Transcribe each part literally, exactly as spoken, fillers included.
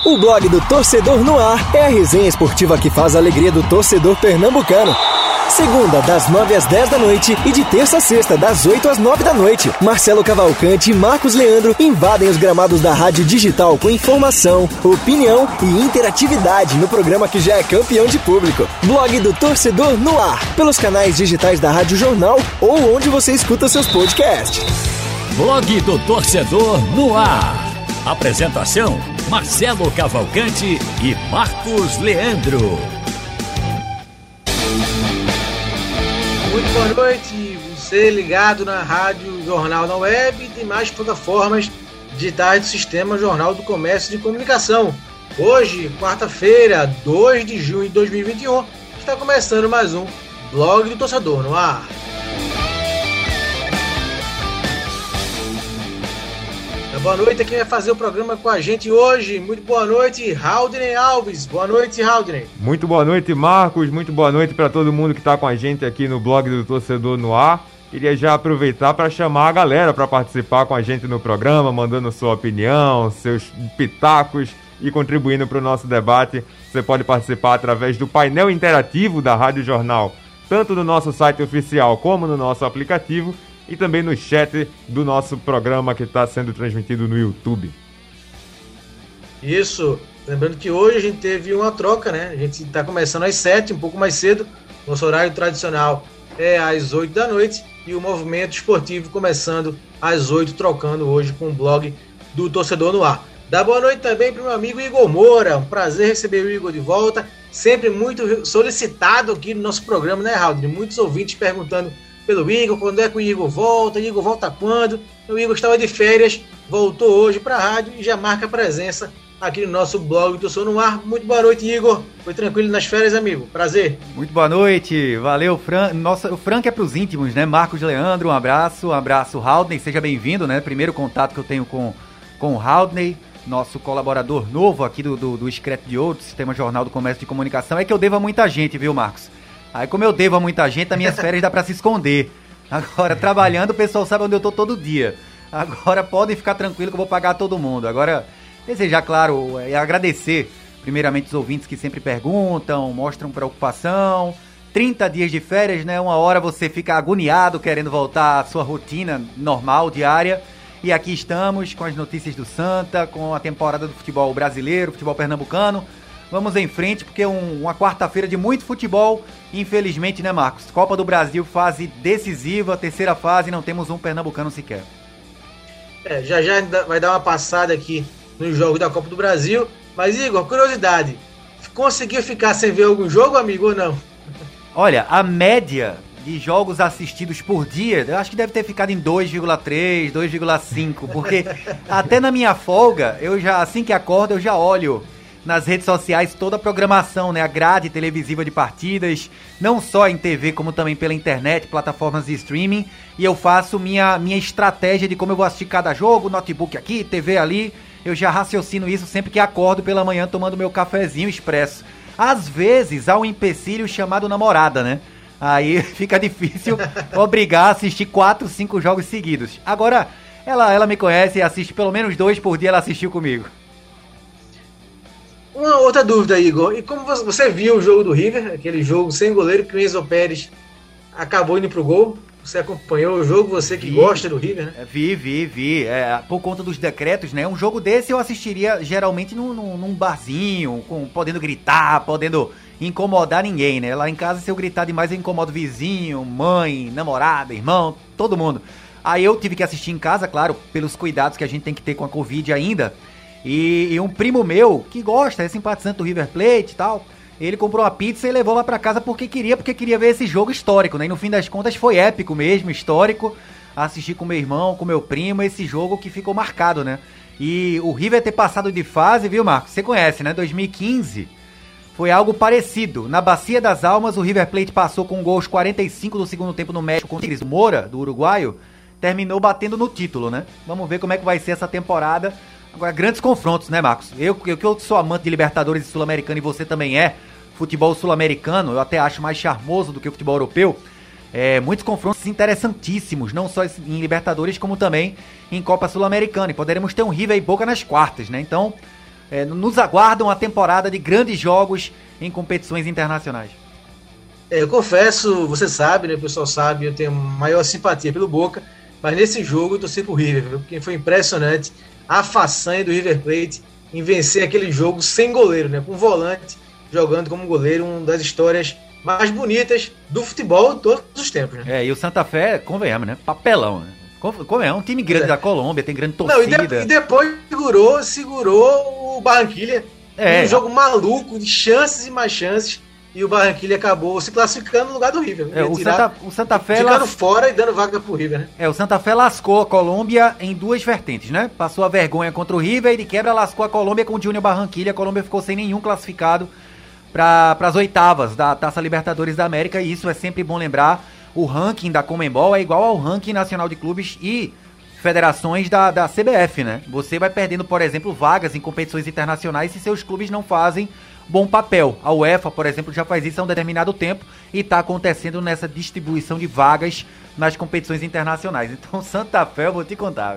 O blog do Torcedor no Ar é a resenha esportiva que faz a alegria do torcedor pernambucano. Segunda, das nove às dez da noite e de terça a sexta, das oito às nove da noite. Marcelo Cavalcante e Marcos Leandro invadem os gramados da Rádio Digital com informação, opinião e interatividade no programa que já é campeão de público. Blog do Torcedor no Ar, pelos canais digitais da Rádio Jornal ou onde você escuta seus podcasts. Blog do Torcedor no Ar. Apresentação: Marcelo Cavalcante e Marcos Leandro. Muito boa noite, você ligado na Rádio Jornal na Web e demais plataformas digitais do Sistema Jornal do Comércio e de Comunicação. Hoje, quarta-feira, dois de junho de dois mil e vinte e um, está começando mais um Blog do Torcedor no Ar. Boa noite, quem vai fazer o programa com a gente hoje. Muito boa noite, Haldney Alves. Boa noite, Haldney. Muito boa noite, Marcos. Muito boa noite para todo mundo que está com a gente aqui no Blog do Torcedor no Ar. Queria já aproveitar para chamar a galera para participar com a gente no programa, mandando sua opinião, seus pitacos e contribuindo para o nosso debate. Você pode participar através do painel interativo da Rádio Jornal, tanto no nosso site oficial como no nosso aplicativo, e também no chat do nosso programa que está sendo transmitido no YouTube. Isso, lembrando que hoje a gente teve uma troca, né? A gente está começando às sete, um pouco mais cedo. Nosso horário tradicional é às oito da noite e o movimento esportivo começando às oito, trocando hoje com o blog do Torcedor no Ar. Dá boa noite também para o meu amigo Igor Moura. Um prazer receber o Igor de volta. Sempre muito solicitado aqui no nosso programa, né, Raul? Muitos ouvintes perguntando pelo Igor, quando é que o Igor volta, o Igor volta quando? O Igor estava de férias, voltou hoje para a rádio e já marca presença aqui no nosso blog do Torcedor no Ar. Muito boa noite, Igor. Foi tranquilo nas férias, amigo? Prazer. Muito boa noite, valeu, Fran. Nossa, o Frank é para os íntimos, né? Marcos Leandro, um abraço, um abraço, Haldney, seja bem-vindo, né? Primeiro contato que eu tenho com, com o Haldney, nosso colaborador novo aqui do, do, do Screte de Ouro, do Sistema Jornal do Comércio de Comunicação. É que eu devo a muita gente, viu, Marcos? Aí, como eu devo a muita gente, nas minhas férias dá pra se esconder. Agora, trabalhando, o pessoal sabe onde eu tô todo dia. Agora, podem ficar tranquilo que eu vou pagar todo mundo. Agora, desejar, claro, e agradecer, primeiramente, os ouvintes que sempre perguntam, mostram preocupação. trinta dias de férias, né? Uma hora você fica agoniado, querendo voltar à sua rotina normal, diária. E aqui estamos com as notícias do Santa, com a temporada do futebol brasileiro, futebol pernambucano. Vamos em frente, porque é um, uma quarta-feira de muito futebol, infelizmente, né, Marcos? Copa do Brasil, fase decisiva, terceira fase, não temos um pernambucano sequer. É, já já vai dar uma passada aqui nos jogos da Copa do Brasil. Mas, Igor, curiosidade, conseguiu ficar sem ver algum jogo, amigo, ou não? Olha, a média de jogos assistidos por dia, eu acho que deve ter ficado em dois vírgula três, dois vírgula cinco, porque até na minha folga, eu já, assim que acordo, eu já olho nas redes sociais toda a programação, né, a grade televisiva de partidas, não só em T V como também pela internet, plataformas de streaming, e eu faço minha, minha estratégia de como eu vou assistir cada jogo, notebook aqui, T V ali, eu já raciocino isso sempre que acordo pela manhã tomando meu cafezinho expresso. Às vezes há um empecilho chamado namorada, né, aí fica difícil obrigar a assistir quatro, cinco jogos seguidos. Agora, ela, ela me conhece e assiste pelo menos dois por dia, ela assistiu comigo. Uma outra dúvida, Igor. E como você viu o jogo do River, aquele jogo sem goleiro que o Enzo Pérez acabou indo pro gol? Você acompanhou o jogo, você que vi, gosta do River, né? Vi, vi, vi. É, por conta dos decretos, né? Um jogo desse eu assistiria geralmente num, num, num barzinho, com, podendo gritar, podendo incomodar ninguém, né? Lá em casa, se eu gritar demais, eu incomodo vizinho, mãe, namorada, irmão, todo mundo. Aí eu tive que assistir em casa, claro, pelos cuidados que a gente tem que ter com a Covid ainda. E, e um primo meu, que gosta, é simpatizante do River Plate e tal, ele comprou uma pizza e levou lá pra casa porque queria, porque queria ver esse jogo histórico, né? E no fim das contas foi épico mesmo, histórico. Assisti com meu irmão, com meu primo, esse jogo que ficou marcado, né? E o River ter passado de fase, viu, Marcos? Você conhece, né? dois mil e quinze foi algo parecido. Na Bacia das Almas, o River Plate passou com gols quarenta e cinco do segundo tempo no México contra o Tigres Moura, do uruguaio, terminou batendo no título, né? Vamos ver como é que vai ser essa temporada. Agora, grandes confrontos, né, Marcos? Eu, eu que eu sou amante de Libertadores e Sul-Americano e você também é, futebol sul-americano, eu até acho mais charmoso do que o futebol europeu. É, muitos confrontos interessantíssimos, não só em Libertadores, como também em Copa Sul-Americana. E poderemos ter um River e Boca nas quartas, né? Então, é, nos aguardam uma temporada de grandes jogos em competições internacionais. É, eu confesso, você sabe, né, o pessoal sabe, eu tenho maior simpatia pelo Boca, mas nesse jogo eu torci pro River, viu? Porque foi impressionante a façanha do River Plate em vencer aquele jogo sem goleiro, né, com um volante jogando como goleiro, uma das histórias mais bonitas do futebol de todos os tempos. Né? É, e o Santa Fé, convenhamos, né, papelão, né? Como é um time grande é. da Colômbia, tem grande torcida. Não, e, de, e depois segurou, segurou o Barranquilha. É. Um jogo maluco, de chances e mais chances. E o Barranquilha acabou se classificando no lugar do River. É, o, tirar, Santa, o Santa Fé... Ficando las... fora e dando vaga pro River, né? É, o Santa Fé lascou a Colômbia em duas vertentes, né? Passou a vergonha contra o River e de quebra lascou a Colômbia com o Júnior Barranquilha. A Colômbia ficou sem nenhum classificado para as oitavas da Taça Libertadores da América. E isso é sempre bom lembrar. O ranking da Conmebol é igual ao ranking nacional de clubes e federações da, da C B F, né? Você vai perdendo, por exemplo, vagas em competições internacionais se seus clubes não fazem bom papel. A UEFA, por exemplo, já faz isso há um determinado tempo e está acontecendo nessa distribuição de vagas nas competições internacionais. Então, Santa Fé, eu vou te contar.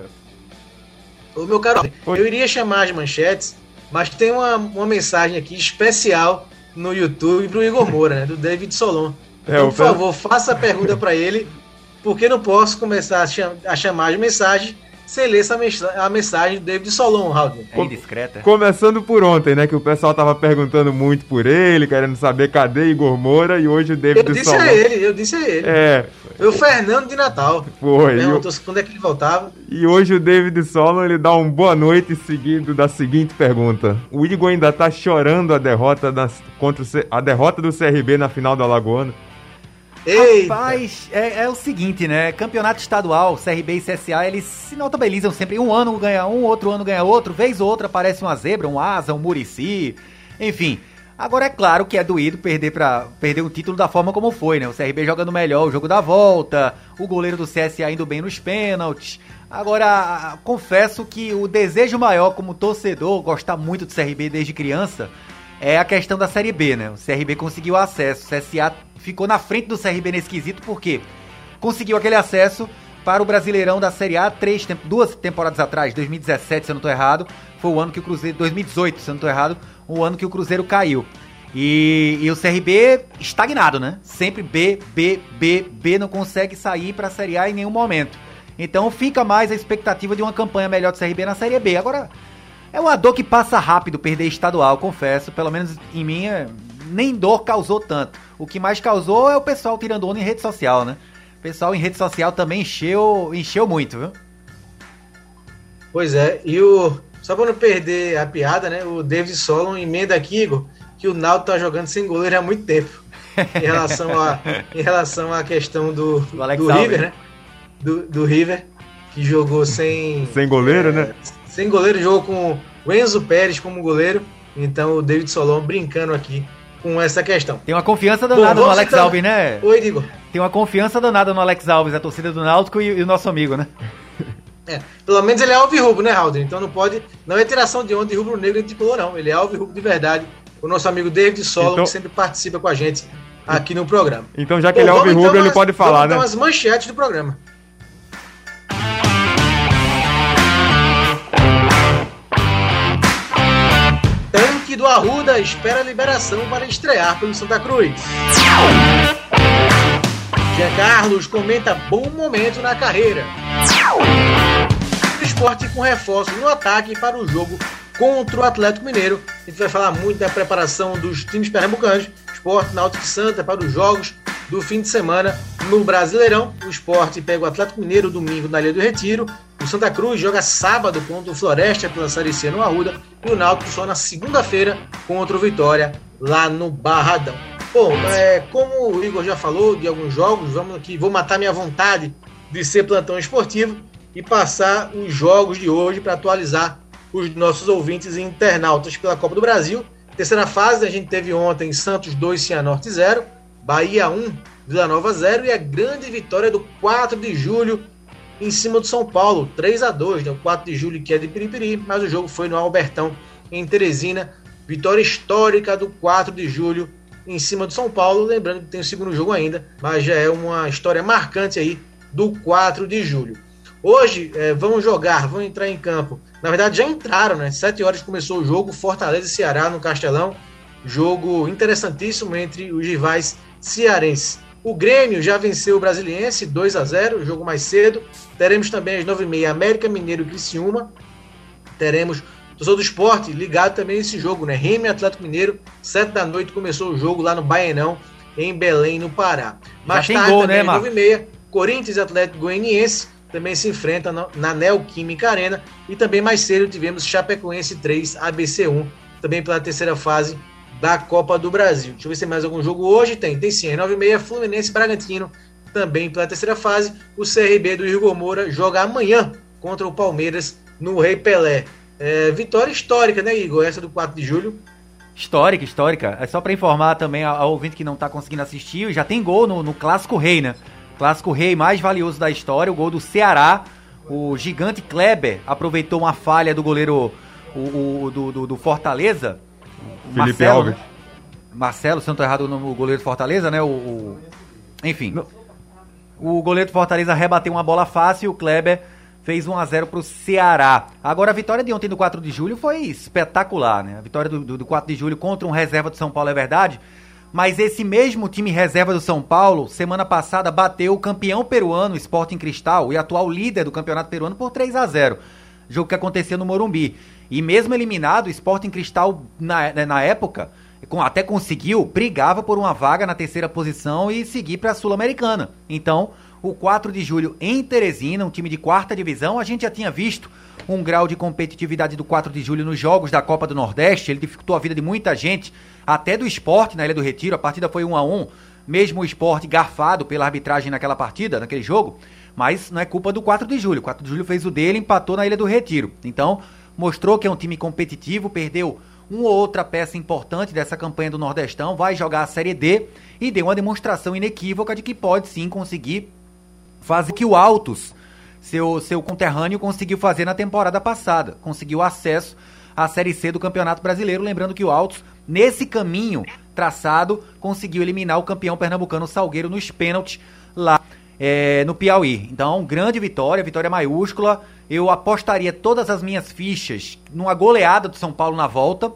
Ô, meu caro, eu iria chamar as manchetes, mas tem uma, uma mensagem aqui especial no YouTube pro Igor Moura, né? Do David Solon. É, então, por favor, faça a pergunta para ele, porque não posso começar a, cham- a chamar as mensagens sem ler essa mens- a mensagem do David Solon, Raul. É indiscreta. Começando por ontem, né? Que o pessoal tava perguntando muito por ele, querendo saber cadê Igor Moura, e hoje o David Eu disse Solon... a ele, eu disse a ele. É. Foi o Fernando de Natal. Foi. Perguntou eu... quando é que ele voltava. E hoje o David Solon, ele dá um boa noite seguido da seguinte pergunta. O Igor ainda tá chorando a derrota, das, contra o C... a derrota do C R B na final do Alagoano. Eita. Rapaz, é, é o seguinte, né? Campeonato estadual, C R B e C S A, eles se notabilizam sempre. Um ano ganha um, outro ano ganha outro. Vez ou outra aparece uma zebra, um asa, um murici. Enfim, agora é claro que é doído perder, pra, perder o título da forma como foi, né? O C R B jogando melhor o jogo da volta, o goleiro do C S A indo bem nos pênaltis. Agora, confesso que o desejo maior como torcedor, gostar muito do C R B desde criança, é a questão da Série B, né? O C R B conseguiu acesso, o C S A ficou na frente do C R B nesse quesito, porque conseguiu aquele acesso para o Brasileirão da Série A três, duas temporadas atrás, dois mil e dezessete, se eu não estou errado, foi o ano que o Cruzeiro, dois mil e dezoito, se eu não estou errado, o ano que o Cruzeiro caiu. E, e o C R B estagnado, né? Sempre B, B, B, B, não consegue sair para a Série A em nenhum momento. Então fica mais a expectativa de uma campanha melhor do C R B na Série B. Agora, é uma dor que passa rápido perder estadual, confesso, pelo menos em mim, nem dor causou tanto. O que mais causou é o pessoal tirando onda em rede social, né? O pessoal em rede social também encheu, encheu muito, viu? Pois é, e o... Só para não perder a piada, né? O David Solon emenda aqui, Igor, que o Náutico tá jogando sem goleiro há muito tempo. Em relação a, em relação à questão do, do, do River, né? Do, do River, que jogou sem... Sem goleiro, é, né? Sem goleiro, jogou com o Enzo Pérez como goleiro. Então o David Solon brincando aqui com essa questão. Tem uma confiança danada Bom, no Alex citar... Alves, né? Oi, Igor. Tem uma confiança danada no Alex Alves, a torcida do Náutico e, e o nosso amigo, né? É, pelo menos ele é alvirrubro, né, Raul? Então não pode... Não é tiração de onda de rubro-negro e de tricolor, não. Ele é alvirrubro de verdade. O nosso amigo David Solon, então... que sempre participa com a gente aqui no programa. Então, já que Bom, ele é alvirrubro, então, ele pode falar, vamos né? Vamos então as manchetes do programa. Tanque do Arruda espera liberação para estrear pelo Santa Cruz. Jean Carlos comenta bom momento na carreira. O Sport com reforços no ataque para o jogo contra o Atlético Mineiro. A gente vai falar muito da preparação dos times pernambucanos. Sport, Náutico e Santa para os jogos do fim de semana no Brasileirão. O Sport pega o Atlético Mineiro domingo na Ilha do Retiro. O Santa Cruz joga sábado contra o Floresta pela Série C no Arruda. E o Náutico só na segunda-feira contra o Vitória lá no Barradão. Bom, é, como o Igor já falou de alguns jogos, vamos aqui, vou matar minha vontade de ser plantão esportivo e passar os jogos de hoje para atualizar os nossos ouvintes e internautas pela Copa do Brasil. Terceira fase, a gente teve ontem Santos dois, Cianorte zero, Bahia um, Vila Nova zero e a grande vitória do quatro de julho em cima do São Paulo, três a dois, né? O quatro de julho que é de Piripiri, mas o jogo foi no Albertão, em Teresina. Vitória histórica do quatro de julho em cima do São Paulo, lembrando que tem o segundo jogo ainda, mas já é uma história marcante aí do quatro de julho. Hoje é, vão jogar, vão entrar em campo Na verdade, já entraram, né? Sete horas começou o jogo, Fortaleza e Ceará no Castelão. Jogo interessantíssimo entre os rivais cearenses. O Grêmio já venceu o Brasiliense dois a zero, jogo mais cedo. Teremos também às nove e meia América Mineiro e Criciúma. Teremos o torcedor do Sport ligado também nesse jogo, né? Remo e Atlético Mineiro, sete da noite começou o jogo lá no Baenão, em Belém, no Pará. Mais tarde, gol, também, né, às nove e meia, Corinthians e Atlético Goianiense também se enfrentam na Neoquímica Arena. E também mais cedo tivemos Chapecoense três, A B C um, também pela terceira fase da Copa do Brasil. Deixa eu ver se tem mais algum jogo hoje. Tem, tem sim. Às nove e meia, Fluminense e Bragantino, também pela terceira fase. O C R B do Igor Moura joga amanhã contra o Palmeiras no Rei Pelé. É, vitória histórica, né, Igor? Essa do quatro de julho. Histórica, histórica. É só para informar também ao, ao ouvinte que não tá conseguindo assistir, já tem gol no, no Clássico Rei, né? Clássico Rei mais valioso da história, o gol do Ceará. O gigante Kleber aproveitou uma falha do goleiro o, o, do, do, do Fortaleza. Felipe Marcelo, Alves. Né? Marcelo, se não tô errado, no goleiro do Fortaleza, né? O, o... Enfim. Não. O goleiro do Fortaleza rebateu uma bola fácil e o Kleber fez um a zero pro Ceará. Agora, a vitória de ontem do quatro de julho foi espetacular, né? A vitória do, do, do quatro de julho contra um reserva do São Paulo é verdade, mas esse mesmo time reserva do São Paulo, semana passada, bateu o campeão peruano, o Sporting Cristal, e atual líder do campeonato peruano por três a zero. Jogo que aconteceu no Morumbi. E mesmo eliminado, o Sporting Cristal, na, na época, até conseguiu, brigava por uma vaga na terceira posição e seguir para a Sul-Americana. Então, o quatro de julho em Teresina, um time de quarta divisão, a gente já tinha visto um grau de competitividade do quatro de julho nos jogos da Copa do Nordeste, ele dificultou a vida de muita gente, até do Sport na Ilha do Retiro, a partida foi um a um, mesmo o Sport garfado pela arbitragem naquela partida, naquele jogo, mas não é culpa do quatro de julho, o quatro de julho fez o dele, empatou na Ilha do Retiro, então mostrou que é um time competitivo, perdeu uma ou outra peça importante dessa campanha do Nordestão, vai jogar a Série D e deu uma demonstração inequívoca de que pode sim conseguir fazer que o Altos, seu, seu conterrâneo, conseguiu fazer na temporada passada. Conseguiu acesso à Série C do Campeonato Brasileiro. Lembrando que o Altos, nesse caminho traçado, conseguiu eliminar o campeão pernambucano Salgueiro nos pênaltis lá é, no Piauí. Então, grande vitória, vitória maiúscula. Eu apostaria todas as minhas fichas numa goleada do São Paulo na volta.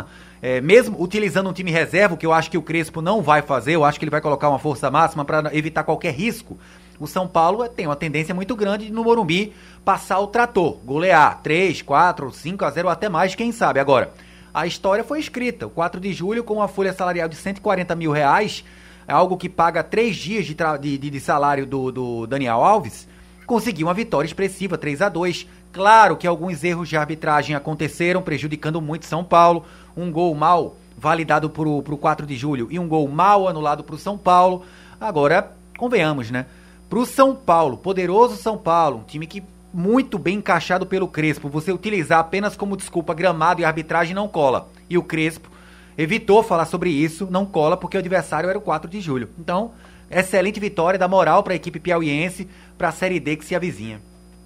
É, mesmo utilizando um time reserva, que eu acho que o Crespo não vai fazer, eu acho que ele vai colocar uma força máxima para evitar qualquer risco. O São Paulo tem uma tendência muito grande no Morumbi passar o trator, golear três, quatro, cinco a zero, até mais, quem sabe. Agora, a história foi escrita, o quatro de julho com uma folha salarial de cento e quarenta mil reais, é algo que paga três dias de, de, de salário do, do Daniel Alves, conseguiu uma vitória expressiva, três a dois. Claro que alguns erros de arbitragem aconteceram, prejudicando muito São Paulo, um gol mal validado para o quatro de julho e um gol mal anulado para o São Paulo. Agora, convenhamos, né? Para o São Paulo, poderoso São Paulo, um time que muito bem encaixado pelo Crespo, você utilizar apenas como desculpa gramado e arbitragem não cola. E o Crespo evitou falar sobre isso, não cola, porque o adversário era o quatro de julho. Então, excelente vitória, dá moral para a equipe piauiense, para a Série D que se avizinha.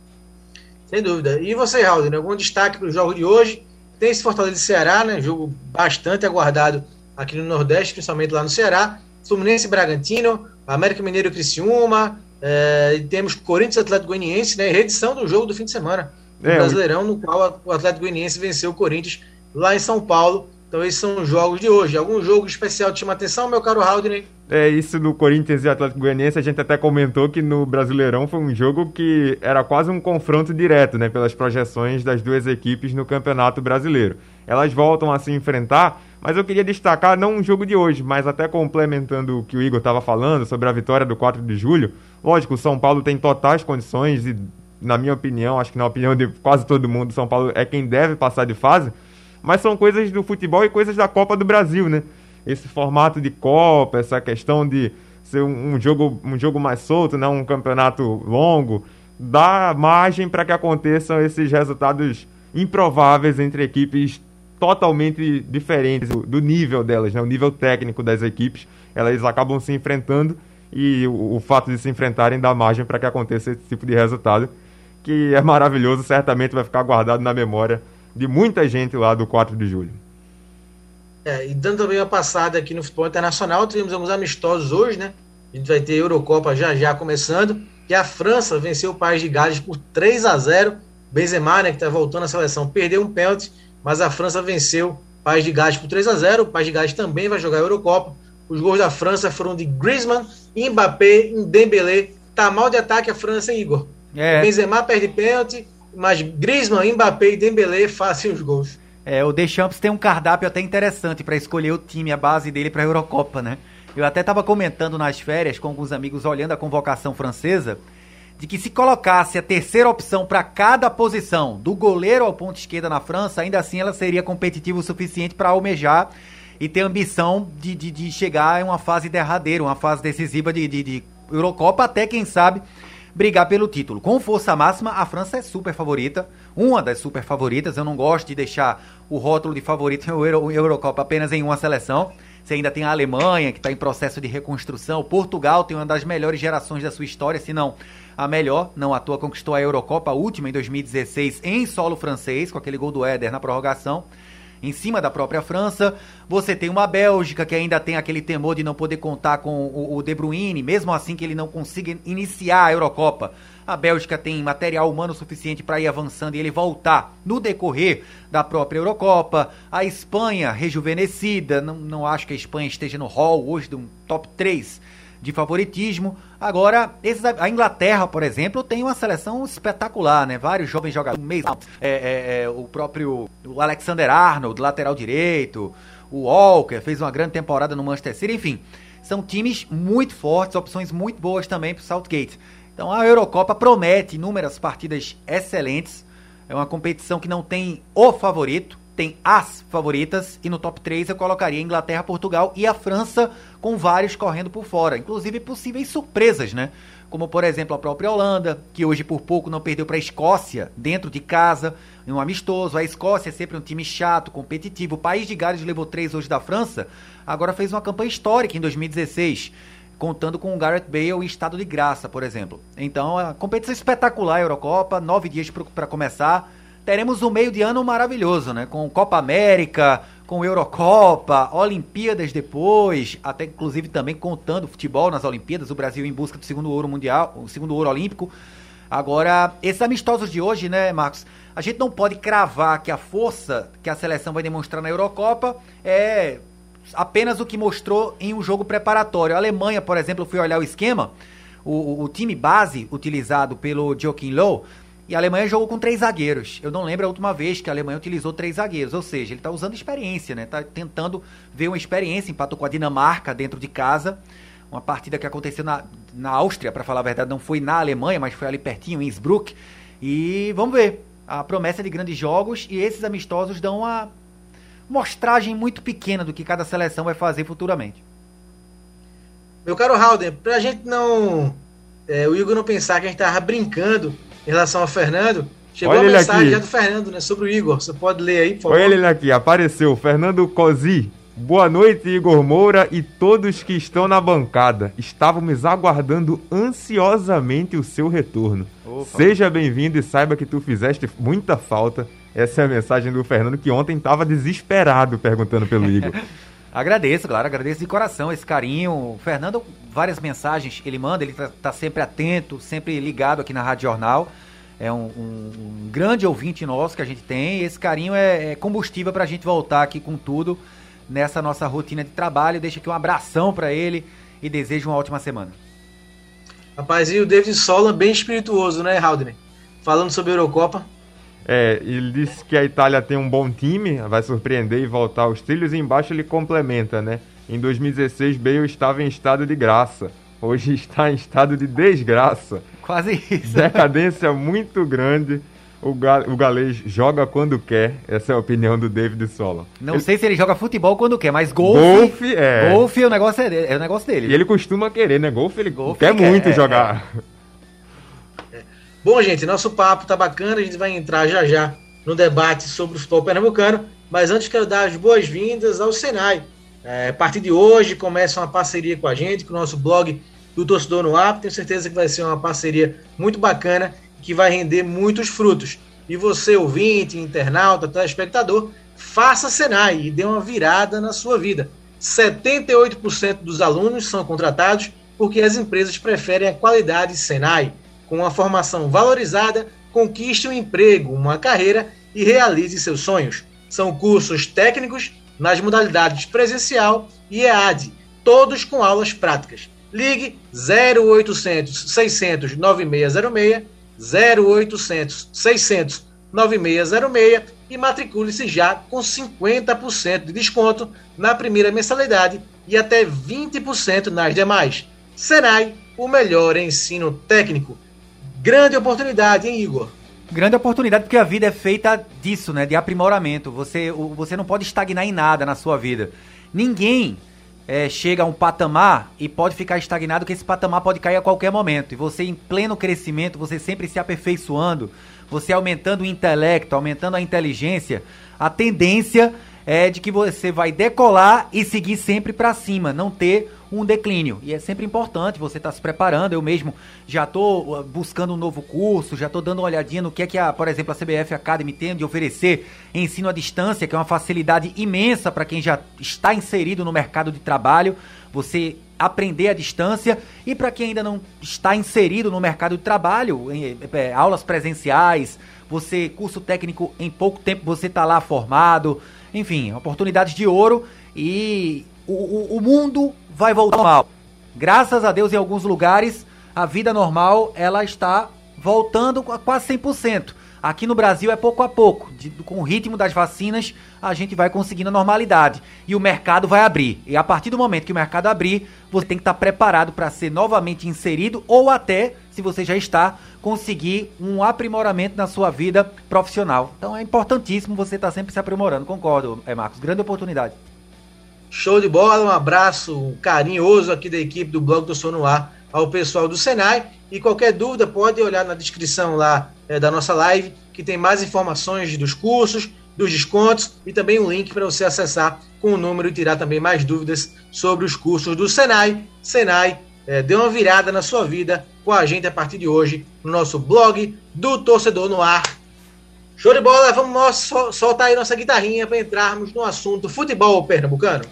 Sem dúvida. E você, Raul, né? Algum destaque para o jogo de hoje? Tem esse Fortaleza e Ceará, né? Jogo bastante aguardado aqui no Nordeste, principalmente lá no Ceará. Fluminense e Bragantino, América Mineiro e Criciúma, é, e temos Corinthians e Atlético Goianiense, né? Reedição do jogo do fim de semana, do é, Brasileirão, no qual o Atlético Goianiense venceu o Corinthians lá em São Paulo. Então esses são os jogos de hoje. Algum jogo especial te chama atenção, meu caro Haldner? É, isso do Corinthians e Atlético Goianiense, a gente até comentou que no Brasileirão foi um jogo que era quase um confronto direto, né, pelas projeções das duas equipes no Campeonato Brasileiro. Elas voltam a se enfrentar, mas eu queria destacar não um jogo de hoje, mas até complementando o que o Igor estava falando sobre a vitória do quatro de julho. Lógico, o São Paulo tem totais condições e, na minha opinião, acho que na opinião de quase todo mundo, o São Paulo é quem deve passar de fase, mas são coisas do futebol e coisas da Copa do Brasil, né? Esse formato de Copa, essa questão de ser um, um, jogo, um jogo mais solto, né? Um campeonato longo, dá margem para que aconteçam esses resultados improváveis entre equipes totalmente diferentes do, do nível delas, né? O nível técnico das equipes, elas acabam se enfrentando e o, o fato de se enfrentarem dá margem para que aconteça esse tipo de resultado, que é maravilhoso, certamente vai ficar guardado na memória de muita gente lá do quatro de julho. É, e dando também uma passada aqui no futebol internacional, tivemos alguns amistosos hoje, né? A gente vai ter Eurocopa já já começando, que a França venceu o País de Gales por três a zero, Benzema, né, que está voltando à seleção, perdeu um pênalti, mas a França venceu o País de Gales por três a zero. O País de Gales também vai jogar a Eurocopa. Os gols da França foram de Griezmann, Mbappé e Dembélé. Tá mal de ataque a França, hein, Igor? É. Benzema perde pênalti, mas Griezmann, Mbappé e Dembélé fazem os gols. É, o Deschamps tem um cardápio até interessante para escolher o time, a base dele para a Eurocopa, né? Eu até estava comentando nas férias com alguns amigos, olhando a convocação francesa, de que se colocasse a terceira opção para cada posição, do goleiro ao ponto esquerda na França, ainda assim ela seria competitiva o suficiente para almejar e ter ambição de, de, de chegar em uma fase derradeira, uma fase decisiva de, de, de Eurocopa, até quem sabe brigar pelo título. Com força máxima, a França é super favorita, uma das super favoritas. Eu não gosto de deixar o rótulo de favorito em Euro, Eurocopa apenas em uma seleção. Você ainda tem a Alemanha, que está em processo de reconstrução. O Portugal tem uma das melhores gerações da sua história, se não a melhor. Não à toa conquistou a Eurocopa, a última em dois mil e dezesseis, em solo francês, com aquele gol do Éder na prorrogação, em cima da própria França. Você tem uma Bélgica que ainda tem aquele temor de não poder contar com o, o De Bruyne, mesmo assim que ele não consiga iniciar a Eurocopa. A Bélgica tem material humano suficiente para ir avançando e ele voltar no decorrer da própria Eurocopa. A Espanha, rejuvenescida, não, não acho que a Espanha esteja no hall hoje de um top três de favoritismo. Agora, esses, a Inglaterra, por exemplo, tem uma seleção espetacular, né? Vários jovens jogadores, é, é, é, o próprio o Alexander-Arnold, lateral direito, o Walker, fez uma grande temporada no Manchester City, enfim, são times muito fortes, opções muito boas também para o Southgate. Então a Eurocopa promete inúmeras partidas excelentes, é uma competição que não tem o favorito, tem as favoritas, e no top três eu colocaria Inglaterra, Portugal e a França, com vários correndo por fora, inclusive possíveis surpresas, né? Como, por exemplo, a própria Holanda, que hoje por pouco não perdeu para a Escócia, dentro de casa, em um amistoso. A Escócia é sempre um time chato, competitivo. O País de Gales levou três hoje da França, agora fez uma campanha histórica em dois mil e dezesseis, contando com o Gareth Bale em estado de graça, por exemplo. Então, a competição espetacular, a Eurocopa, nove dias para começar. Teremos um meio de ano maravilhoso, né? Com Copa América, com Eurocopa, Olimpíadas depois, até inclusive também contando futebol nas Olimpíadas, o Brasil em busca do segundo ouro mundial, o segundo ouro olímpico. Agora, esses amistosos de hoje, né, Marcos? A gente não pode cravar que a força que a seleção vai demonstrar na Eurocopa é apenas o que mostrou em um jogo preparatório. A Alemanha, por exemplo, eu fui olhar o esquema, o, o, o time base utilizado pelo Joachim Löw, e a Alemanha jogou com três zagueiros. Eu não lembro a última vez que a Alemanha utilizou três zagueiros. Ou seja, ele está usando experiência, né? Está tentando ver uma experiência. Empatou com a Dinamarca dentro de casa. Uma partida que aconteceu na, na Áustria, para falar a verdade. Não foi na Alemanha, mas foi ali pertinho, em Innsbruck. E vamos ver. A promessa de grandes jogos. E esses amistosos dão uma mostragem muito pequena do que cada seleção vai fazer futuramente. Meu caro Halden, para a gente não... É, o Igor não pensar que a gente estava brincando em relação ao Fernando, chegou Olha a mensagem já aqui do Fernando, né, sobre o Igor. Você pode ler aí, por favor? Olha ele aqui, apareceu, Fernando Cosi. Boa noite, Igor Moura e todos que estão na bancada. Estávamos aguardando ansiosamente o seu retorno. Opa. Seja bem-vindo e saiba que tu fizeste muita falta. Essa é a mensagem do Fernando, que ontem estava desesperado perguntando pelo Igor. Agradeço, claro, agradeço de coração esse carinho. O Fernando, várias mensagens ele manda, ele tá, tá sempre atento, sempre ligado aqui na Rádio Jornal. É um, um, um grande ouvinte nosso que a gente tem, e esse carinho é, é combustível pra gente voltar aqui com tudo nessa nossa rotina de trabalho. Deixa aqui um abração pra ele e desejo uma ótima semana. Rapaz, e o David Sola bem espirituoso, né, Haldner? Falando sobre a Eurocopa. É, ele disse que a Itália tem um bom time, vai surpreender e voltar aos trilhos, e embaixo ele complementa, né? Em dois mil e dezesseis, Bale estava em estado de graça, hoje está em estado de desgraça. Quase isso. Decadência muito grande, o, ga o galês joga quando quer, essa é a opinião do David Sola. Não ele... sei se ele joga futebol quando quer, mas golfe... Golfe, é. Golfe é o negócio, é, é o negócio dele. E ele costuma querer, né? Golfe ele golfe quer ele muito quer, jogar. É, é. Bom, gente, nosso papo tá bacana, a gente vai entrar já já no debate sobre o futebol pernambucano, mas antes quero dar as boas-vindas ao Senai. É, a partir de hoje começa uma parceria com a gente, com o nosso blog do Torcedor no Ar. Tenho certeza que vai ser uma parceria muito bacana, que vai render muitos frutos. E você, ouvinte, internauta, telespectador, faça Senai e dê uma virada na sua vida. setenta e oito por cento dos alunos são contratados porque as empresas preferem a qualidade Senai. Com uma formação valorizada conquiste um emprego, uma carreira e realize seus sonhos. São cursos técnicos nas modalidades presencial e E A D, todos com aulas práticas. Ligue zero oitocentos, seiscentos, noventa e seis zero seis, zero oitocentos, seiscentos, noventa e seis zero seis e matricule-se já com cinquenta por cento de desconto na primeira mensalidade e até vinte por cento nas demais. Senai, o melhor ensino técnico. Grande oportunidade, hein, Igor? Grande oportunidade, porque a vida é feita disso, né? De aprimoramento. Você, você não pode estagnar em nada na sua vida. Ninguém é, chega a um patamar e pode ficar estagnado, que esse patamar pode cair a qualquer momento. E você, em pleno crescimento, você sempre se aperfeiçoando, você aumentando o intelecto, aumentando a inteligência, a tendência é de que você vai decolar e seguir sempre para cima, não ter um declínio. E é sempre importante você estar tá se preparando. Eu mesmo já estou buscando um novo curso, já estou dando uma olhadinha no que é que, a, por exemplo, a C B F Academy tem de oferecer ensino à distância, que é uma facilidade imensa para quem já está inserido no mercado de trabalho, você aprender à distância, e para quem ainda não está inserido no mercado de trabalho, em, é, aulas presenciais, você, curso técnico, em pouco tempo você está lá formado, enfim, oportunidades de ouro, e o, o, o mundo vai voltar ao normal. Graças a Deus, em alguns lugares, a vida normal, ela está voltando a quase cem por cento. Aqui no Brasil é pouco a pouco. De, com o ritmo das vacinas, a gente vai conseguindo a normalidade. E o mercado vai abrir. E a partir do momento que o mercado abrir, você tem que estar preparado para ser novamente inserido, ou até, se você já está, conseguir um aprimoramento na sua vida profissional. Então é importantíssimo você estar sempre se aprimorando. Concordo, é, Marcos? Grande oportunidade. Show de bola, um abraço carinhoso aqui da equipe do Blog do Sono Ar ao pessoal do Senai, e qualquer dúvida pode olhar na descrição lá é, da nossa live, que tem mais informações dos cursos, dos descontos e também um link para você acessar com o número e tirar também mais dúvidas sobre os cursos do Senai. Senai, é, dê uma virada na sua vida com a gente a partir de hoje no nosso Blog do Torcedor no Ar. Show de bola, vamos nós sol- soltar aí nossa guitarrinha para entrarmos no assunto futebol pernambucano.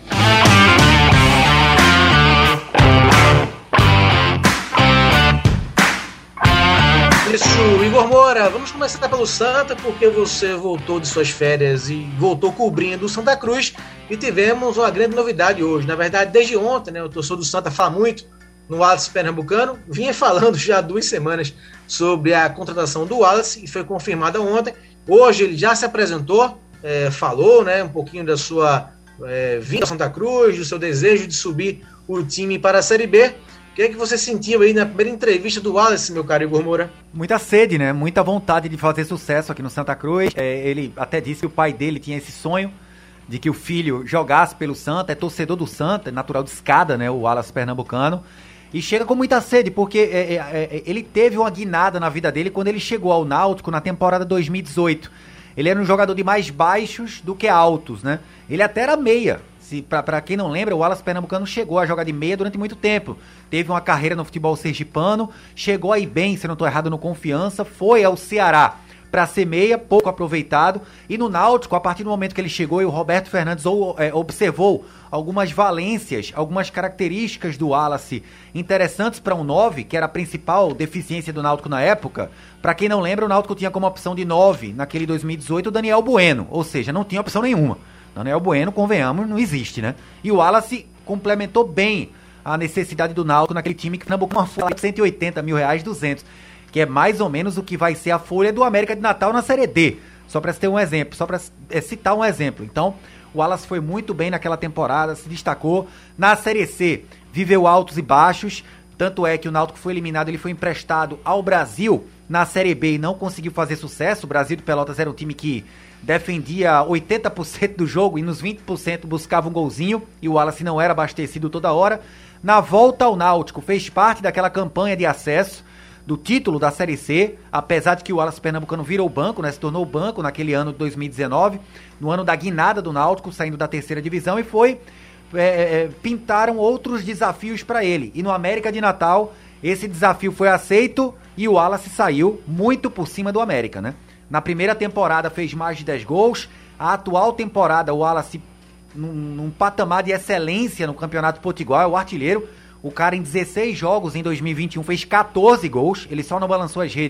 Isso, Igor Moura, vamos começar pelo Santa, porque você voltou de suas férias e voltou cobrindo o Santa Cruz, e tivemos uma grande novidade hoje. Na verdade, desde ontem, né, o torcedor do Santa fala muito no Wallace Pernambucano, vinha falando já há duas semanas sobre a contratação do Wallace, e foi confirmada ontem. Hoje ele já se apresentou, é, falou, né, um pouquinho da sua é, vinda a Santa Cruz, do seu desejo de subir o time para a Série B. O que é que você sentiu aí na primeira entrevista do Wallace, meu caro Igor Moura? Muita sede, né? Muita vontade de fazer sucesso aqui no Santa Cruz. É, ele até disse que o pai dele tinha esse sonho de que o filho jogasse pelo Santa, é torcedor do Santa, é natural de Escada, né? O Wallace Pernambucano. E chega com muita sede, porque é, é, é, ele teve uma guinada na vida dele quando ele chegou ao Náutico na temporada dois mil e dezoito. Ele era um jogador de mais baixos do que altos, né? Ele até era meia. Se, pra, pra quem não lembra, o Wallace Pernambucano chegou a jogar de meia durante muito tempo. Teve uma carreira no futebol sergipano, chegou aí bem, se não estou errado, no Confiança, foi ao Ceará para ser meia, pouco aproveitado. E no Náutico, a partir do momento que ele chegou, e o Roberto Fernandes ou, é, observou algumas valências, algumas características do Wallace interessantes para um nove, que era a principal deficiência do Náutico na época. Para quem não lembra, o Náutico tinha como opção de nove, naquele dois mil e dezoito, o Daniel Bueno, ou seja, não tinha opção nenhuma. Daniel Bueno, convenhamos, não existe, né? E o Wallace complementou bem a necessidade do Náutico naquele time que Pernambuco uma folha de cento e oitenta mil reais, duzentos, que é mais ou menos o que vai ser a folha do América de Natal na Série D. Só para ter um exemplo, só para citar um exemplo. Então, o Wallace foi muito bem naquela temporada, se destacou. Na Série C, viveu altos e baixos, tanto é que o Náutico foi eliminado, ele foi emprestado ao Brasil na Série B e não conseguiu fazer sucesso. O Brasil de Pelotas era um time que defendia oitenta por cento do jogo e nos vinte por cento buscava um golzinho, e o Wallace não era abastecido toda hora. Na volta ao Náutico, fez parte daquela campanha de acesso do título da Série C, apesar de que o Wallace Pernambucano virou banco, né, se tornou banco naquele ano de dois mil e dezenove, no ano da guinada do Náutico, saindo da terceira divisão, e foi é, é, pintaram outros desafios para ele. E no América de Natal, esse desafio foi aceito e o Wallace saiu muito por cima do América, né? Na primeira temporada fez mais de dez gols. A atual temporada, o Wallace, num, num patamar de excelência no Campeonato Potiguar, é o artilheiro. O cara, em dezesseis jogos em dois mil e vinte e um, fez catorze gols. Ele só não balançou as redes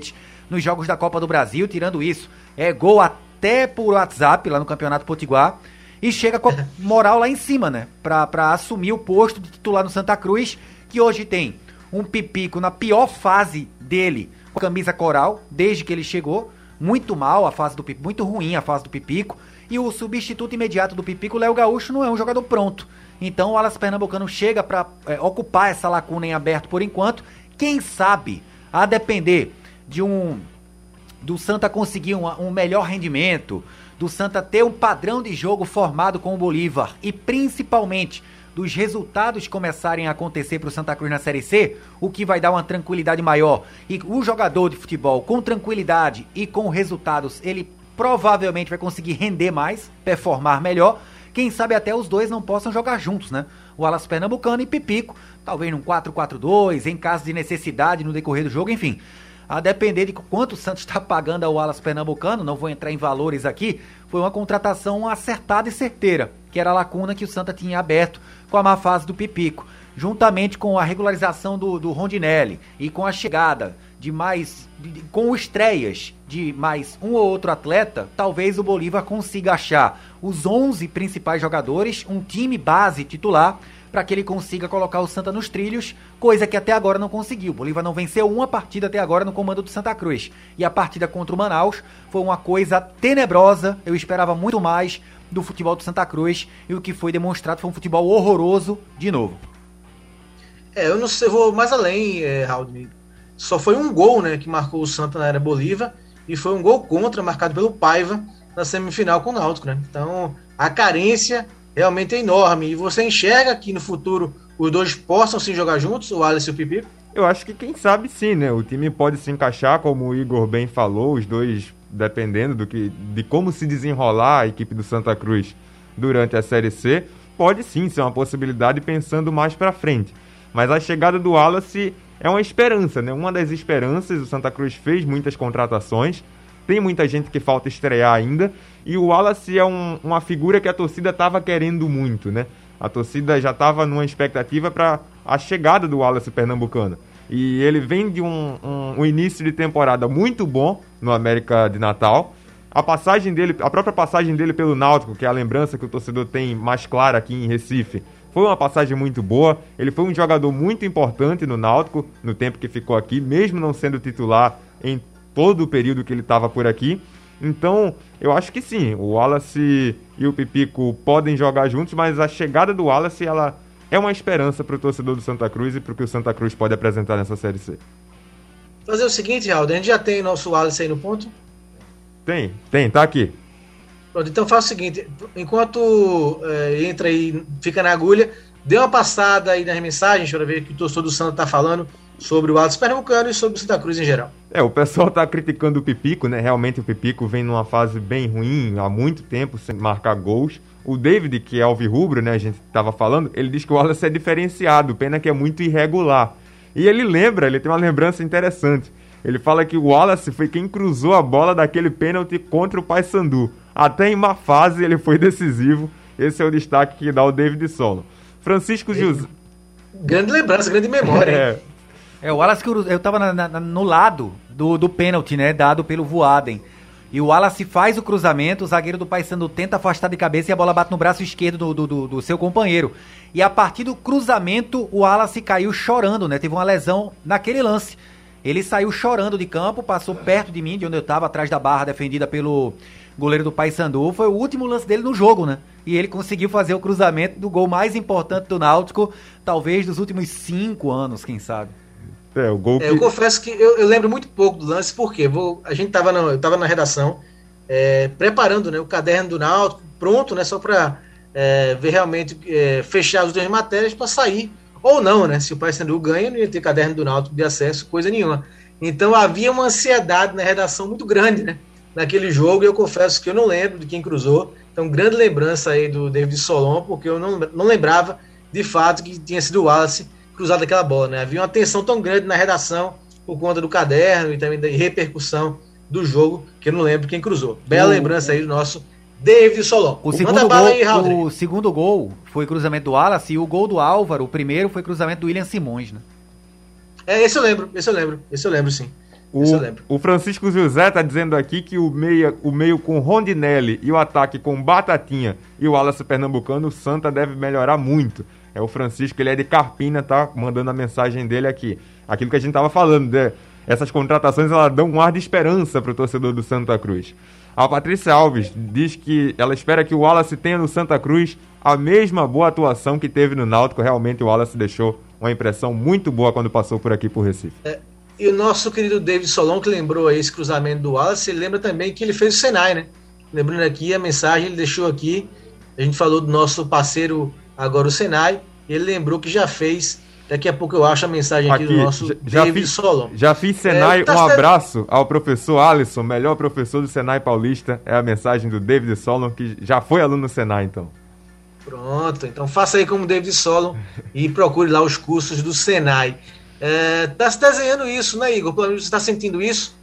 nos jogos da Copa do Brasil, tirando isso, é gol até por WhatsApp, lá no Campeonato Potiguar, e chega com a moral lá em cima, né, pra, pra assumir o posto de titular no Santa Cruz, que hoje tem um Pipico na pior fase dele, com a camisa coral, desde que ele chegou, muito mal a fase do Pipico, muito ruim a fase do Pipico, e o substituto imediato do Pipico, Léo Gaúcho, não é um jogador pronto. Então o Wallace Pernambucano chega para é, ocupar essa lacuna em aberto por enquanto. Quem sabe, a depender de um do Santa conseguir um, um melhor rendimento, do Santa ter um padrão de jogo formado com o Bolívar e principalmente dos resultados começarem a acontecer para o Santa Cruz na Série C, o que vai dar uma tranquilidade maior. E o jogador de futebol com tranquilidade e com resultados, ele provavelmente vai conseguir render mais, performar melhor. Quem sabe até os dois não possam jogar juntos, né? O Wallace Pernambucano e Pipico, talvez num quatro quatro dois, em caso de necessidade no decorrer do jogo, enfim. A depender de quanto o Santos está pagando ao Wallace Pernambucano, não vou entrar em valores aqui, foi uma contratação acertada e certeira, que era a lacuna que o Santa tinha aberto com a má fase do Pipico. Juntamente com a regularização do, do Rondinelli e com a chegada de mais, de, com estreias de mais um ou outro atleta, talvez o Bolívar consiga achar os onze principais jogadores, um time base titular, para que ele consiga colocar o Santa nos trilhos, coisa que até agora não conseguiu. O Bolívar não venceu uma partida até agora no comando do Santa Cruz. E a partida contra o Manaus foi uma coisa tenebrosa, eu esperava muito mais do futebol do Santa Cruz, e o que foi demonstrado foi um futebol horroroso de novo. É, eu não sei, eu vou mais além, é, Raul. Só foi um gol, né, que marcou o Santa na era Bolívar, e foi um gol contra, marcado pelo Paiva, na semifinal com o Náutico, né? Então, a carência realmente é enorme. E você enxerga que no futuro os dois possam se jogar juntos, o Wallace e o Pipico? Eu acho que quem sabe sim, né? O time pode se encaixar, como o Igor bem falou, os dois, dependendo do que, de como se desenrolar a equipe do Santa Cruz durante a Série C, pode sim ser uma possibilidade pensando mais pra frente. Mas a chegada do Wallace é uma esperança, né? Uma das esperanças, o Santa Cruz fez muitas contratações, tem muita gente que falta estrear ainda, e o Wallace é um, uma figura que a torcida estava querendo muito, né? A torcida já estava numa expectativa para a chegada do Wallace Pernambucano. E ele vem de um, um, um início de temporada muito bom no América de Natal. A passagem dele, a própria passagem dele pelo Náutico, que é a lembrança que o torcedor tem mais clara aqui em Recife, foi uma passagem muito boa. Ele foi um jogador muito importante no Náutico, no tempo que ficou aqui, mesmo não sendo titular em todo o período que ele estava por aqui. Então, eu acho que sim, o Wallace e o Pipico podem jogar juntos, mas a chegada do Wallace, ela é uma esperança para o torcedor do Santa Cruz e para o que o Santa Cruz pode apresentar nessa Série C. Fazer o seguinte, Raul, a gente já tem nosso Wallace aí no ponto? Tem, tem, tá aqui. Pronto, então faça o seguinte, enquanto é, entra aí, fica na agulha, dê uma passada aí nas mensagens para ver o que o torcedor do Santa tá falando sobre o Wallace Pernambucano e sobre o Santa Cruz em geral. É, o pessoal tá criticando o Pipico, né? Realmente o Pipico vem numa fase bem ruim há muito tempo, sem marcar gols. O David, que é alvirrubro, né? A gente tava falando, ele diz que o Wallace é diferenciado, pena que é muito irregular. E ele lembra, ele tem uma lembrança interessante. Ele fala que o Wallace foi quem cruzou a bola daquele pênalti contra o Paysandu. Até em má fase ele foi decisivo. Esse é o destaque que dá o David Solon. Francisco José. Grande lembrança, grande memória. É. É, o Wallace, eu tava na, na, no lado do, do pênalti, né, dado pelo Voaden. E o Wallace faz o cruzamento, o zagueiro do Paysandu tenta afastar de cabeça e a bola bate no braço esquerdo do, do, do, do seu companheiro. E a partir do cruzamento, o Wallace caiu chorando, né, teve uma lesão naquele lance. Ele saiu chorando de campo, passou perto de mim, de onde eu tava, atrás da barra defendida pelo goleiro do Paysandu. Foi o último lance dele no jogo, né? E ele conseguiu fazer o cruzamento do gol mais importante do Náutico, talvez dos últimos cinco anos, quem sabe. É, o gol que... é, eu confesso que eu, eu lembro muito pouco do lance, porque vou, a gente tava na, eu tava na redação é, preparando, né, o caderno do Náutico, pronto, né, só para é, ver realmente, é, fechar as outras matérias para sair, ou não, né, se o Paysandu ganha, não ia ter caderno do Náutico de acesso, coisa nenhuma. Então havia uma ansiedade na redação muito grande, né, naquele jogo, e eu confesso que eu não lembro de quem cruzou. Então, grande lembrança aí do David Solon, porque eu não, não lembrava de fato que tinha sido o Wallace cruzado aquela bola, né? Havia uma tensão tão grande na redação por conta do caderno e também da repercussão do jogo, que eu não lembro quem cruzou. Bela o... lembrança aí do nosso David Solon. O, segundo gol, aí, o segundo gol foi cruzamento do Wallace, e o gol do Álvaro, o primeiro, foi cruzamento do William Simões, né? É, esse eu lembro, esse eu lembro, esse eu lembro, sim. O, o Francisco José tá dizendo aqui que o, meia, o meio com Rondinelli e o ataque com Batatinha e o Wallace Pernambucano, o Santa deve melhorar muito. É o Francisco, ele é de Carpina, tá mandando a mensagem dele aqui. Aquilo que a gente tava falando, né? Essas contratações, elas dão um ar de esperança pro torcedor do Santa Cruz. A Patrícia Alves diz que ela espera que o Wallace tenha no Santa Cruz a mesma boa atuação que teve no Náutico. Realmente o Wallace deixou uma impressão muito boa quando passou por aqui por Recife. É. E o nosso querido David Solon, que lembrou aí esse cruzamento do Wallace, ele lembra também que ele fez o Senai, né? Lembrando aqui a mensagem, ele deixou aqui, a gente falou do nosso parceiro agora, o Senai, ele lembrou que já fez, daqui a pouco eu acho a mensagem aqui, aqui do nosso já David fiz, Solon. Já fiz Senai, é, tá um sendo... abraço ao professor Alisson, melhor professor do Senai Paulista, é a mensagem do David Solon, que já foi aluno do Senai, então. Pronto, então faça aí como David Solon e procure lá os cursos do Senai. É, tá se desenhando isso, né, Igor? Você está sentindo isso?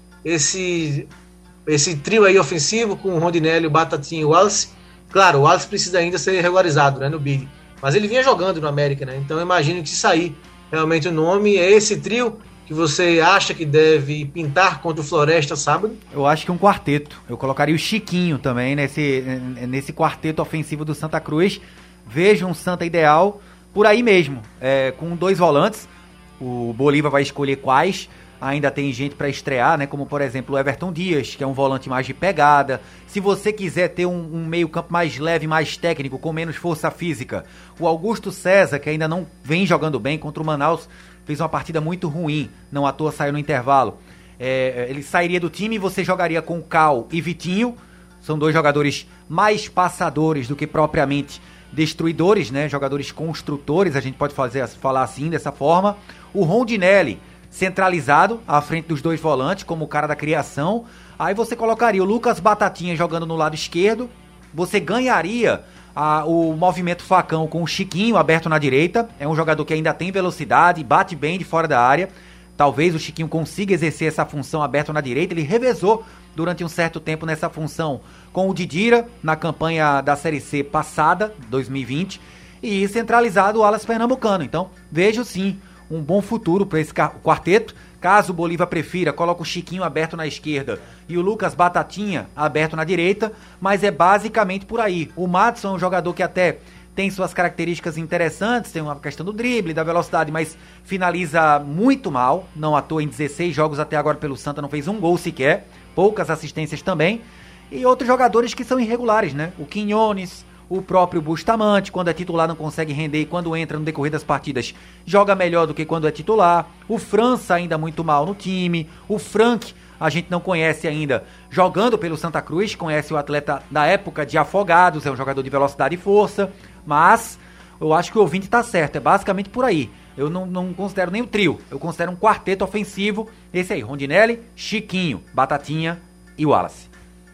Esse, esse trio aí ofensivo com o Rondinelli, o Batatinha e o Wallace. Claro, o Wallace precisa ainda ser regularizado, né, no B I D. Mas ele vinha jogando no América, né? Então eu imagino que se sair realmente o nome, é esse trio que você acha que deve pintar contra o Floresta sábado? Eu acho que um quarteto. Eu colocaria o Chiquinho também nesse, nesse quarteto ofensivo do Santa Cruz. Vejo um Santa ideal por aí mesmo, é, com dois volantes. O Bolívar vai escolher quais. Ainda tem gente para estrear, né? Como, por exemplo, o Everton Dias, que é um volante mais de pegada. Se você quiser ter um, um meio-campo mais leve, mais técnico, com menos força física, o Augusto César, que ainda não vem jogando bem contra o Manaus, fez uma partida muito ruim. Não à toa saiu no intervalo. É, ele sairia do time e você jogaria com Cal e Vitinho. São dois jogadores mais passadores do que propriamente destruidores, né? Jogadores construtores, a gente pode fazer, falar assim, dessa forma. O Rondinelli centralizado à frente dos dois volantes, como o cara da criação. Aí você colocaria o Lucas Batatinha jogando no lado esquerdo. Você ganharia a, o movimento facão com o Chiquinho aberto na direita. É um jogador que ainda tem velocidade, bate bem de fora da área. Talvez o Chiquinho consiga exercer essa função aberta na direita. Ele revezou durante um certo tempo nessa função com o Didira na campanha da Série C passada, dois mil e vinte. E centralizado o Wallace Pernambucano. Então, vejo sim um bom futuro para esse quarteto. Caso o Bolívar prefira, coloca o Chiquinho aberto na esquerda e o Lucas Batatinha aberto na direita, mas é basicamente por aí. O Madison é um jogador que até tem suas características interessantes, tem uma questão do drible, da velocidade, mas finaliza muito mal. Não à toa, em dezesseis jogos até agora pelo Santa, não fez um gol sequer, poucas assistências também. E outros jogadores que são irregulares, né? O Quinones, o próprio Bustamante, quando é titular não consegue render e quando entra no decorrer das partidas joga melhor do que quando é titular. O França ainda muito mal no time. O Frank, a gente não conhece ainda jogando pelo Santa Cruz, conhece o atleta da época de Afogados, é um jogador de velocidade e força, mas eu acho que o ouvinte tá certo, é basicamente por aí. Eu não, não considero nem o trio, eu considero um quarteto ofensivo, esse aí, Rondinelli, Chiquinho, Batatinha e Wallace.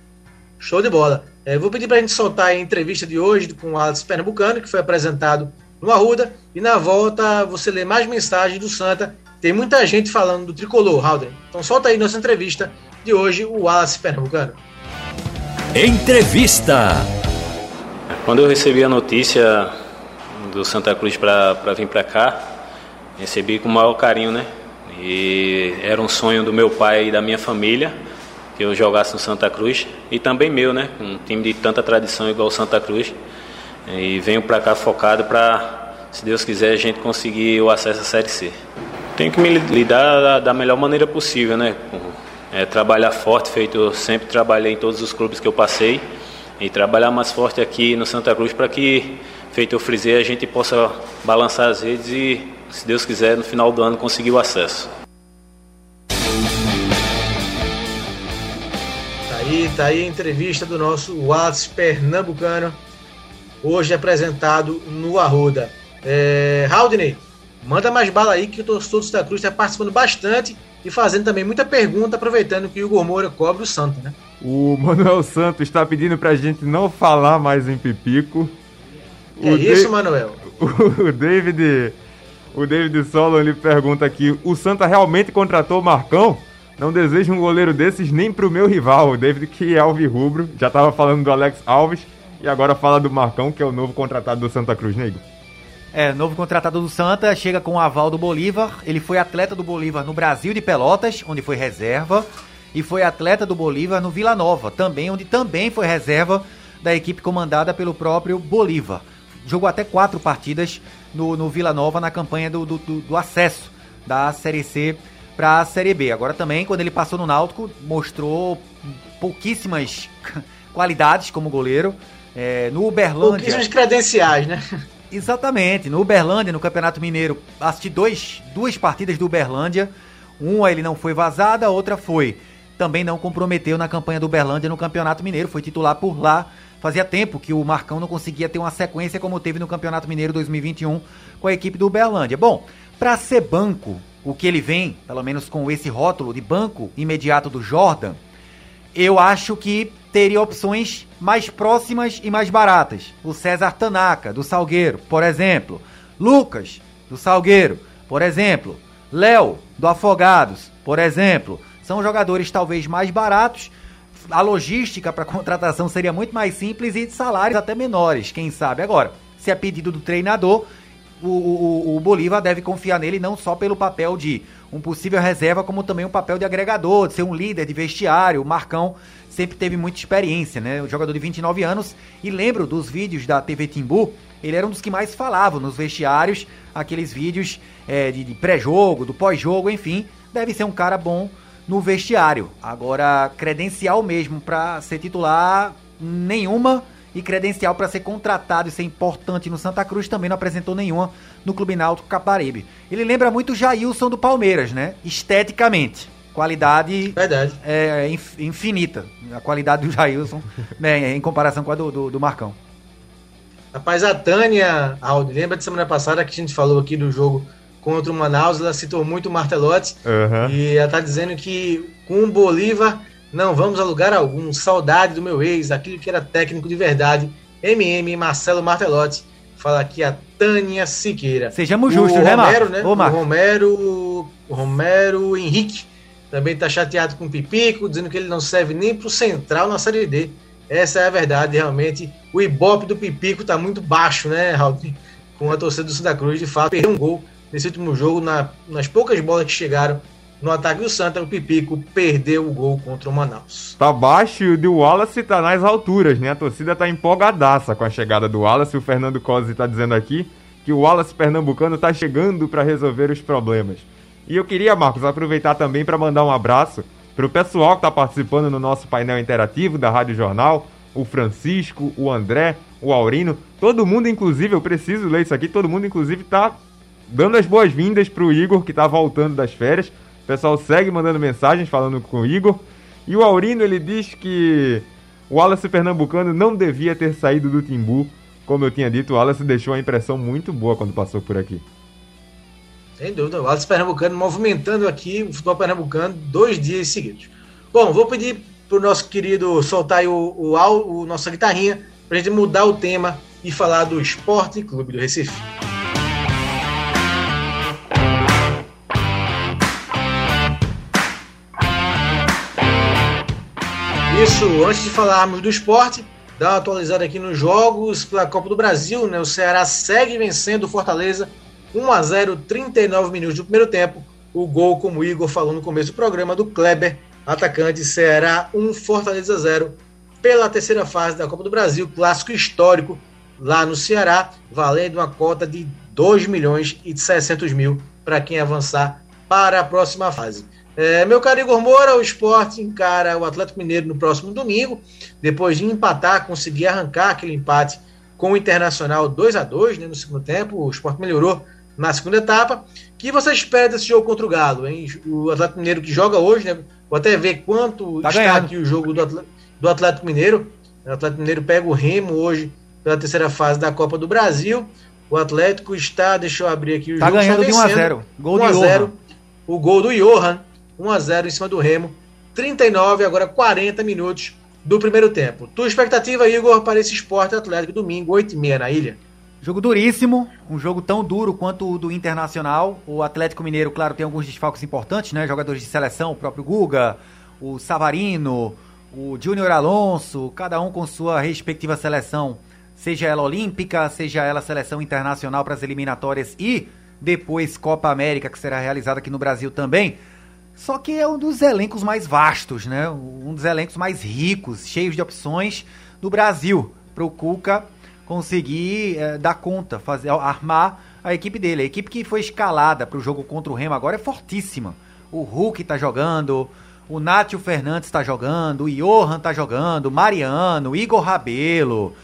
Show de bola. É, vou pedir para a gente soltar a entrevista de hoje com o Wallace Pernambucano, que foi apresentado no Arruda, e na volta você lê mais mensagens do Santa. Tem muita gente falando do tricolor, Halden. Então solta aí nossa entrevista de hoje, o Wallace Pernambucano. Entrevista. Quando eu recebi a notícia do Santa Cruz para vir para cá, recebi com o maior carinho, né? E era um sonho do meu pai e da minha família, que eu jogasse no Santa Cruz, e também meu, né? Um time de tanta tradição igual o Santa Cruz. E venho para cá focado para, se Deus quiser, a gente conseguir o acesso à Série C. Tenho que me lidar da, da melhor maneira possível, né? É, trabalhar forte, feito eu sempre trabalhei em todos os clubes que eu passei, e trabalhar mais forte aqui no Santa Cruz para que, feito eu frisei, a gente possa balançar as redes e, se Deus quiser, no final do ano conseguir o acesso. E tá aí a entrevista do nosso Wallace Pernambucano, hoje apresentado no Arruda. É, Haldney, manda mais bala aí, que o torcedor do Santa Cruz está participando bastante e fazendo também muita pergunta, aproveitando que o Igor Moura cobre o Santa, né? O Manuel Santos está pedindo pra gente não falar mais em Pipico. É o isso, da- Manuel? O David, o David Solon, ele pergunta aqui, o Santa realmente contratou o Marcão? Não desejo um goleiro desses nem pro meu rival, o David, que é alvirrubro. Já tava falando do Alex Alves e agora fala do Marcão, que é o novo contratado do Santa Cruz, né, Igor? É, novo contratado do Santa, chega com o aval do Bolívar. Ele foi atleta do Bolívar no Brasil de Pelotas, onde foi reserva, e foi atleta do Bolívar no Vila Nova, também, onde também foi reserva da equipe comandada pelo próprio Bolívar. Jogou até quatro partidas no, no Vila Nova na campanha do, do, do acesso da Série C para a Série B. Agora também, quando ele passou no Náutico, mostrou pouquíssimas qualidades como goleiro. É, no Uberlândia... Pouquíssimas credenciais, né? Exatamente. No Uberlândia, no Campeonato Mineiro, assisti dois, duas partidas do Uberlândia. Uma ele não foi vazada, a outra foi. Também não comprometeu na campanha do Uberlândia no Campeonato Mineiro. Foi titular por lá. Fazia tempo que o Marcão não conseguia ter uma sequência como teve no Campeonato Mineiro dois mil e vinte e um com a equipe do Uberlândia. Bom, para ser banco, o que ele vem, pelo menos com esse rótulo de banco imediato do Jordan, eu acho que teria opções mais próximas e mais baratas. O César Tanaka, do Salgueiro, por exemplo. Lucas, do Salgueiro, por exemplo. Léo, do Afogados, por exemplo. São jogadores talvez mais baratos. A logística para contratação seria muito mais simples e de salários até menores, quem sabe. Agora, se é pedido do treinador, o, o, o Bolívar deve confiar nele não só pelo papel de um possível reserva, como também um papel de agregador, de ser um líder de vestiário. O Marcão sempre teve muita experiência, né? O jogador de vinte e nove anos, e lembro dos vídeos da T V Timbu, ele era um dos que mais falavam nos vestiários, aqueles vídeos é, de, de pré-jogo, do pós-jogo, enfim, deve ser um cara bom no vestiário. Agora, credencial mesmo para ser titular, nenhuma, e credencial para ser contratado e ser importante no Santa Cruz também não apresentou nenhuma no Clube Náutico Caparibe. Ele lembra muito o Jailson do Palmeiras, né? Esteticamente. Qualidade Verdade. É, infinita. A qualidade do Jailson, né, em comparação com a do, do, do Marcão. Rapaz, a Tânia, Aldo, lembra de semana passada que a gente falou aqui do jogo contra o Manaus? Ela citou muito o Martelotti. Uhum. E ela tá dizendo que com o Bolívar não vamos a lugar algum. Saudade do meu ex, aquilo que era técnico de verdade. M M Marcelo Martelotti. Fala aqui a Tânia Siqueira. Sejamos justos, né, Romero, né? Ô, o Romero, o Romero Henrique também tá chateado com o Pipico, dizendo que ele não serve nem pro Central na Série D. Essa é a verdade, realmente. O ibope do Pipico tá muito baixo, né, Raul? Com a torcida do Santa Cruz, de fato, perdeu um gol nesse último jogo, na, nas poucas bolas que chegaram no ataque do Santa, o Pipico perdeu o gol contra o Manaus. Tá baixo e o Wallace tá nas alturas, né? A torcida tá empolgadaça com a chegada do Wallace. O Fernando Cosi tá dizendo aqui que o Wallace pernambucano tá chegando para resolver os problemas. E eu queria, Marcos, aproveitar também para mandar um abraço pro pessoal que tá participando no nosso painel interativo da Rádio Jornal, o Francisco, o André, o Aurino, todo mundo, inclusive, eu preciso ler isso aqui, todo mundo, inclusive, tá dando as boas-vindas pro Igor, que tá voltando das férias. O pessoal segue mandando mensagens falando com o Igor. E o Aurino, ele diz que o Wallace pernambucano não devia ter saído do Timbu. Como eu tinha dito, o Wallace deixou uma impressão muito boa quando passou por aqui. Sem dúvida, o Wallace pernambucano movimentando aqui o futebol pernambucano dois dias seguidos. Bom, vou pedir pro nosso querido soltar aí o, o, o, o nossa guitarrinha pra gente mudar o tema e falar do Esporte Clube do Recife. Isso, antes de falarmos do esporte, dá uma atualizada aqui nos jogos pela Copa do Brasil, né? O Ceará segue vencendo o Fortaleza um a zero, trinta e nove minutos do primeiro tempo. O gol, como o Igor falou no começo do programa, do Kleber, atacante. Ceará um, Fortaleza zero, pela terceira fase da Copa do Brasil, clássico histórico lá no Ceará, valendo uma cota de dois milhões e seiscentos mil para quem avançar para a próxima fase. É, meu caro Igor Moura, o Sport encara o Atlético Mineiro no próximo domingo, depois de empatar, conseguir arrancar aquele empate com o Internacional dois a dois, né, no segundo tempo. O Sport melhorou na segunda etapa. O que você espera desse jogo contra o Galo, hein? O Atlético Mineiro que joga hoje, né? Vou até ver quanto tá está ganhando aqui o jogo do Atlético, do Atlético Mineiro. O Atlético Mineiro pega o Remo hoje pela terceira fase da Copa do Brasil. O Atlético está, deixa eu abrir aqui o tá jogo. Está ganhando de um a zero. Gol um a zero. De o gol do Johan. um a zero em cima do Remo. trinta e nove, agora quarenta minutos do primeiro tempo. Tua expectativa, Igor, para esse Esporte Atlético domingo, oito e meia na Ilha? Jogo duríssimo, um jogo tão duro quanto o do Internacional. O Atlético Mineiro, claro, tem alguns desfalques importantes, né? Jogadores de seleção, o próprio Guga, o Savarino, o Júnior Alonso, cada um com sua respectiva seleção seja ela olímpica, seja ela seleção internacional para as eliminatórias e depois Copa América, que será realizada aqui no Brasil também. Só que é um dos elencos mais vastos, né? Um dos elencos mais ricos, cheios de opções do Brasil, para o Cuca conseguir é, dar conta, fazer, armar a equipe dele. A equipe que foi escalada para o jogo contra o Remo agora é fortíssima. O Hulk tá jogando, o Nátio Fernandes tá jogando, o Johan tá jogando, Mariano, Igor Rabelo,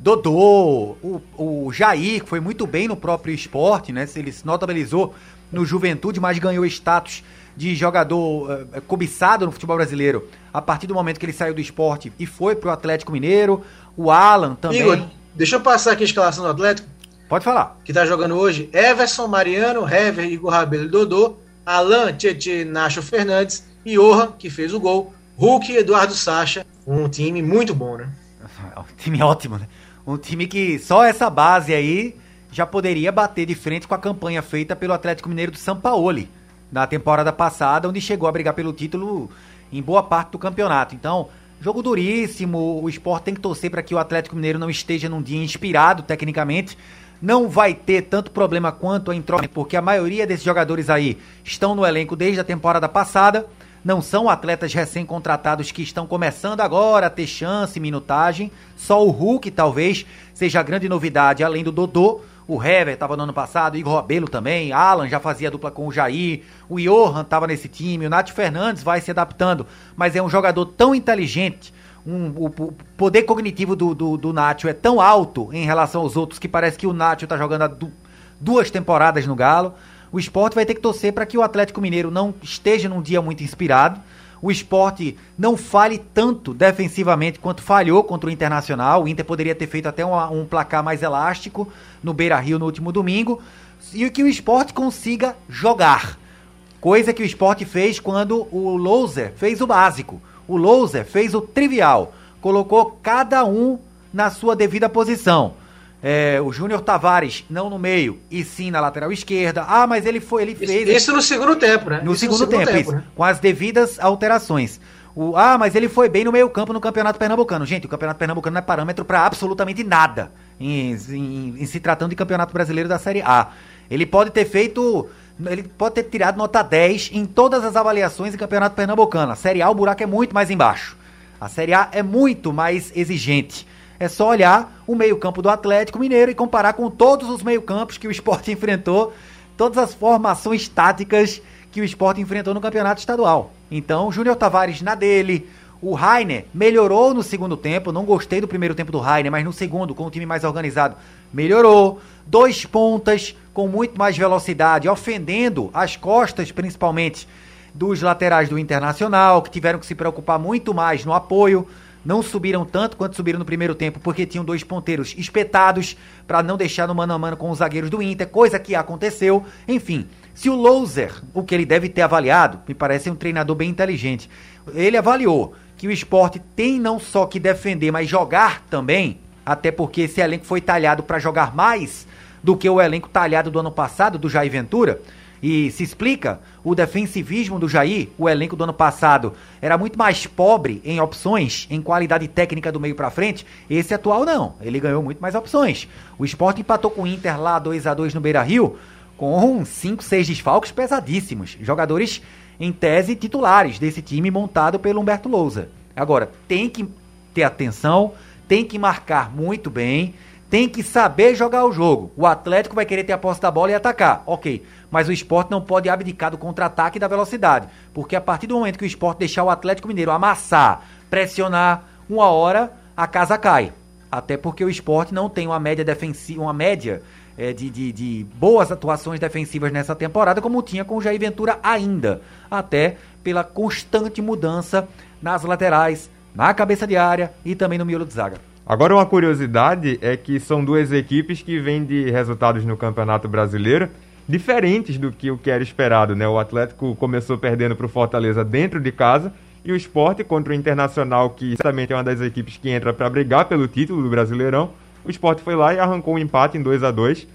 Dodô, o, o Jair, que foi muito bem no próprio Sport, né? Ele se notabilizou no Juventude, mas ganhou status de jogador uh, cobiçado no futebol brasileiro a partir do momento que ele saiu do Sport e foi pro Atlético Mineiro. O Alan também. Igor, deixa eu passar aqui a escalação do Atlético. Pode falar. Que tá jogando hoje: Everson, Mariano, Hever, Igor Rabelo e Dodô, Alan, Tietê, Nacho Fernandes, Johan, que fez o gol, Hulk e Eduardo Sacha. Um time muito bom, né? Um time ótimo, né? Um time que só essa base aí já poderia bater de frente com a campanha feita pelo Atlético Mineiro do Sampaoli na temporada passada, onde chegou a brigar pelo título em boa parte do campeonato. Então, jogo duríssimo, o Sport tem que torcer para que o Atlético Mineiro não esteja num dia inspirado tecnicamente. Não vai ter tanto problema quanto a entrada, porque a maioria desses jogadores aí estão no elenco desde a temporada passada. Não são atletas recém-contratados que estão começando agora a ter chance, minutagem. Só o Hulk talvez seja a grande novidade, além do Dodô. O Hever estava no ano passado, o Igor Rabelo também, Alan já fazia dupla com o Jair, o Johan estava nesse time, o Nátio Fernandes vai se adaptando, mas é um jogador tão inteligente, um, o, o poder cognitivo do, do, do Nátio é tão alto em relação aos outros que parece que o Nátio está jogando há du, duas temporadas no Galo. O Sport vai ter que torcer para que o Atlético Mineiro não esteja num dia muito inspirado, o Sport não falhe tanto defensivamente quanto falhou contra o Internacional. O Inter poderia ter feito até um, um placar mais elástico no Beira-Rio no último domingo, e que o Sport consiga jogar, coisa que o Sport fez quando o Louser fez o básico. O Louser fez o trivial, colocou cada um na sua devida posição. É, o Júnior Tavares não no meio, e sim na lateral esquerda. Ah, mas ele foi, ele fez... Isso no segundo tempo, né? No isso segundo, no segundo tempo, tempo isso, né? com as devidas alterações. O, ah, mas ele foi bem no meio campo no Campeonato Pernambucano. Gente, o Campeonato Pernambucano não é parâmetro para absolutamente nada em, em, em se tratando de Campeonato Brasileiro da Série A. Ele pode ter feito... Ele pode ter tirado nota dez em todas as avaliações em Campeonato Pernambucano. A Série A, o buraco é muito mais embaixo. A Série A é muito mais exigente. É só olhar o meio-campo do Atlético Mineiro e comparar com todos os meio-campos que o Sport enfrentou, todas as formações táticas que o Sport enfrentou no campeonato estadual. Então, o Júnior Tavares na dele, o Rainer melhorou no segundo tempo, não gostei do primeiro tempo do Rainer, mas no segundo, com o time mais organizado, melhorou. Dois pontas com muito mais velocidade, ofendendo as costas, principalmente, dos laterais do Internacional, que tiveram que se preocupar muito mais no apoio. Não subiram tanto quanto subiram no primeiro tempo, porque tinham dois ponteiros espetados para não deixar no mano a mano com os zagueiros do Inter, coisa que aconteceu. Enfim, se o Louser, o que ele deve ter avaliado, me parece um treinador bem inteligente, ele avaliou que o Sport tem não só que defender, mas jogar também, até porque esse elenco foi talhado para jogar mais do que o elenco talhado do ano passado, do Jair Ventura. E se explica o defensivismo do Jair. O elenco do ano passado era muito mais pobre em opções, em qualidade técnica do meio pra frente. Esse atual não, ele ganhou muito mais opções. O Sport empatou com o Inter lá dois a dois no Beira-Rio, com cinco, seis desfalques pesadíssimos. Jogadores, em tese, titulares desse time montado pelo Humberto Lousa. Agora, tem que ter atenção, tem que marcar muito bem, tem que saber jogar o jogo. O Atlético vai querer ter a posse da bola e atacar, ok. Mas o Sport não pode abdicar do contra-ataque e da velocidade. Porque a partir do momento que o Sport deixar o Atlético Mineiro amassar, pressionar, uma hora a casa cai. Até porque o Sport não tem uma média defensiva, uma média é, de, de, de boas atuações defensivas nessa temporada, como tinha com o Jair Ventura ainda. Até pela constante mudança nas laterais, na cabeça de área e também no miolo de zaga. Agora, uma curiosidade é que são duas equipes que vêm de resultados no Campeonato Brasileiro diferentes do que o que era esperado, né? O Atlético começou perdendo para o Fortaleza dentro de casa e o Sport contra o Internacional, que certamente é uma das equipes que entra para brigar pelo título do Brasileirão. O Sport foi lá e arrancou um empate em dois a dois.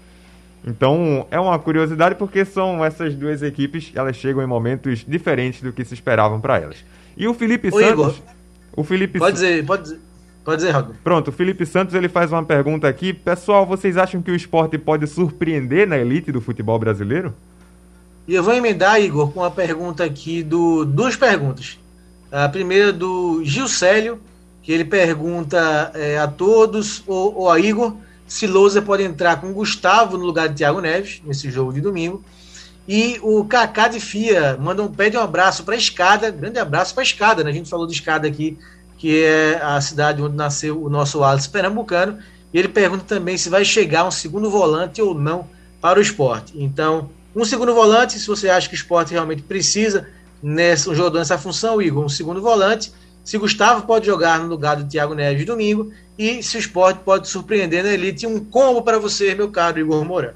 Então, é uma curiosidade porque são essas duas equipes, elas chegam em momentos diferentes do que se esperavam para elas. E o Felipe Ô, Santos... Igor, o Felipe pode dizer, pode dizer. Pode dizer, Raul. Pronto, o Felipe Santos ele faz uma pergunta aqui. Pessoal, vocês acham que o esporte pode surpreender na elite do futebol brasileiro? E eu vou emendar, Igor, com uma pergunta aqui, do duas perguntas. A primeira do Gilcélio, que ele pergunta é, a todos, ou, ou a Igor, se Lousa pode entrar com Gustavo no lugar de Thiago Neves, nesse jogo de domingo. E o Kaká de Fia manda um, pede um abraço para a Escada, grande abraço para a Escada, né? A gente falou de Escada aqui, que é a cidade onde nasceu o nosso Alice pernambucano, e ele pergunta também se vai chegar um segundo volante ou não para o esporte. Então, um segundo volante, se você acha que o esporte realmente precisa nessa, um jogador nessa função, Igor, um segundo volante, se Gustavo pode jogar no lugar do Thiago Neves domingo, e se o esporte pode surpreender na elite, um combo para você, meu caro Igor Moura.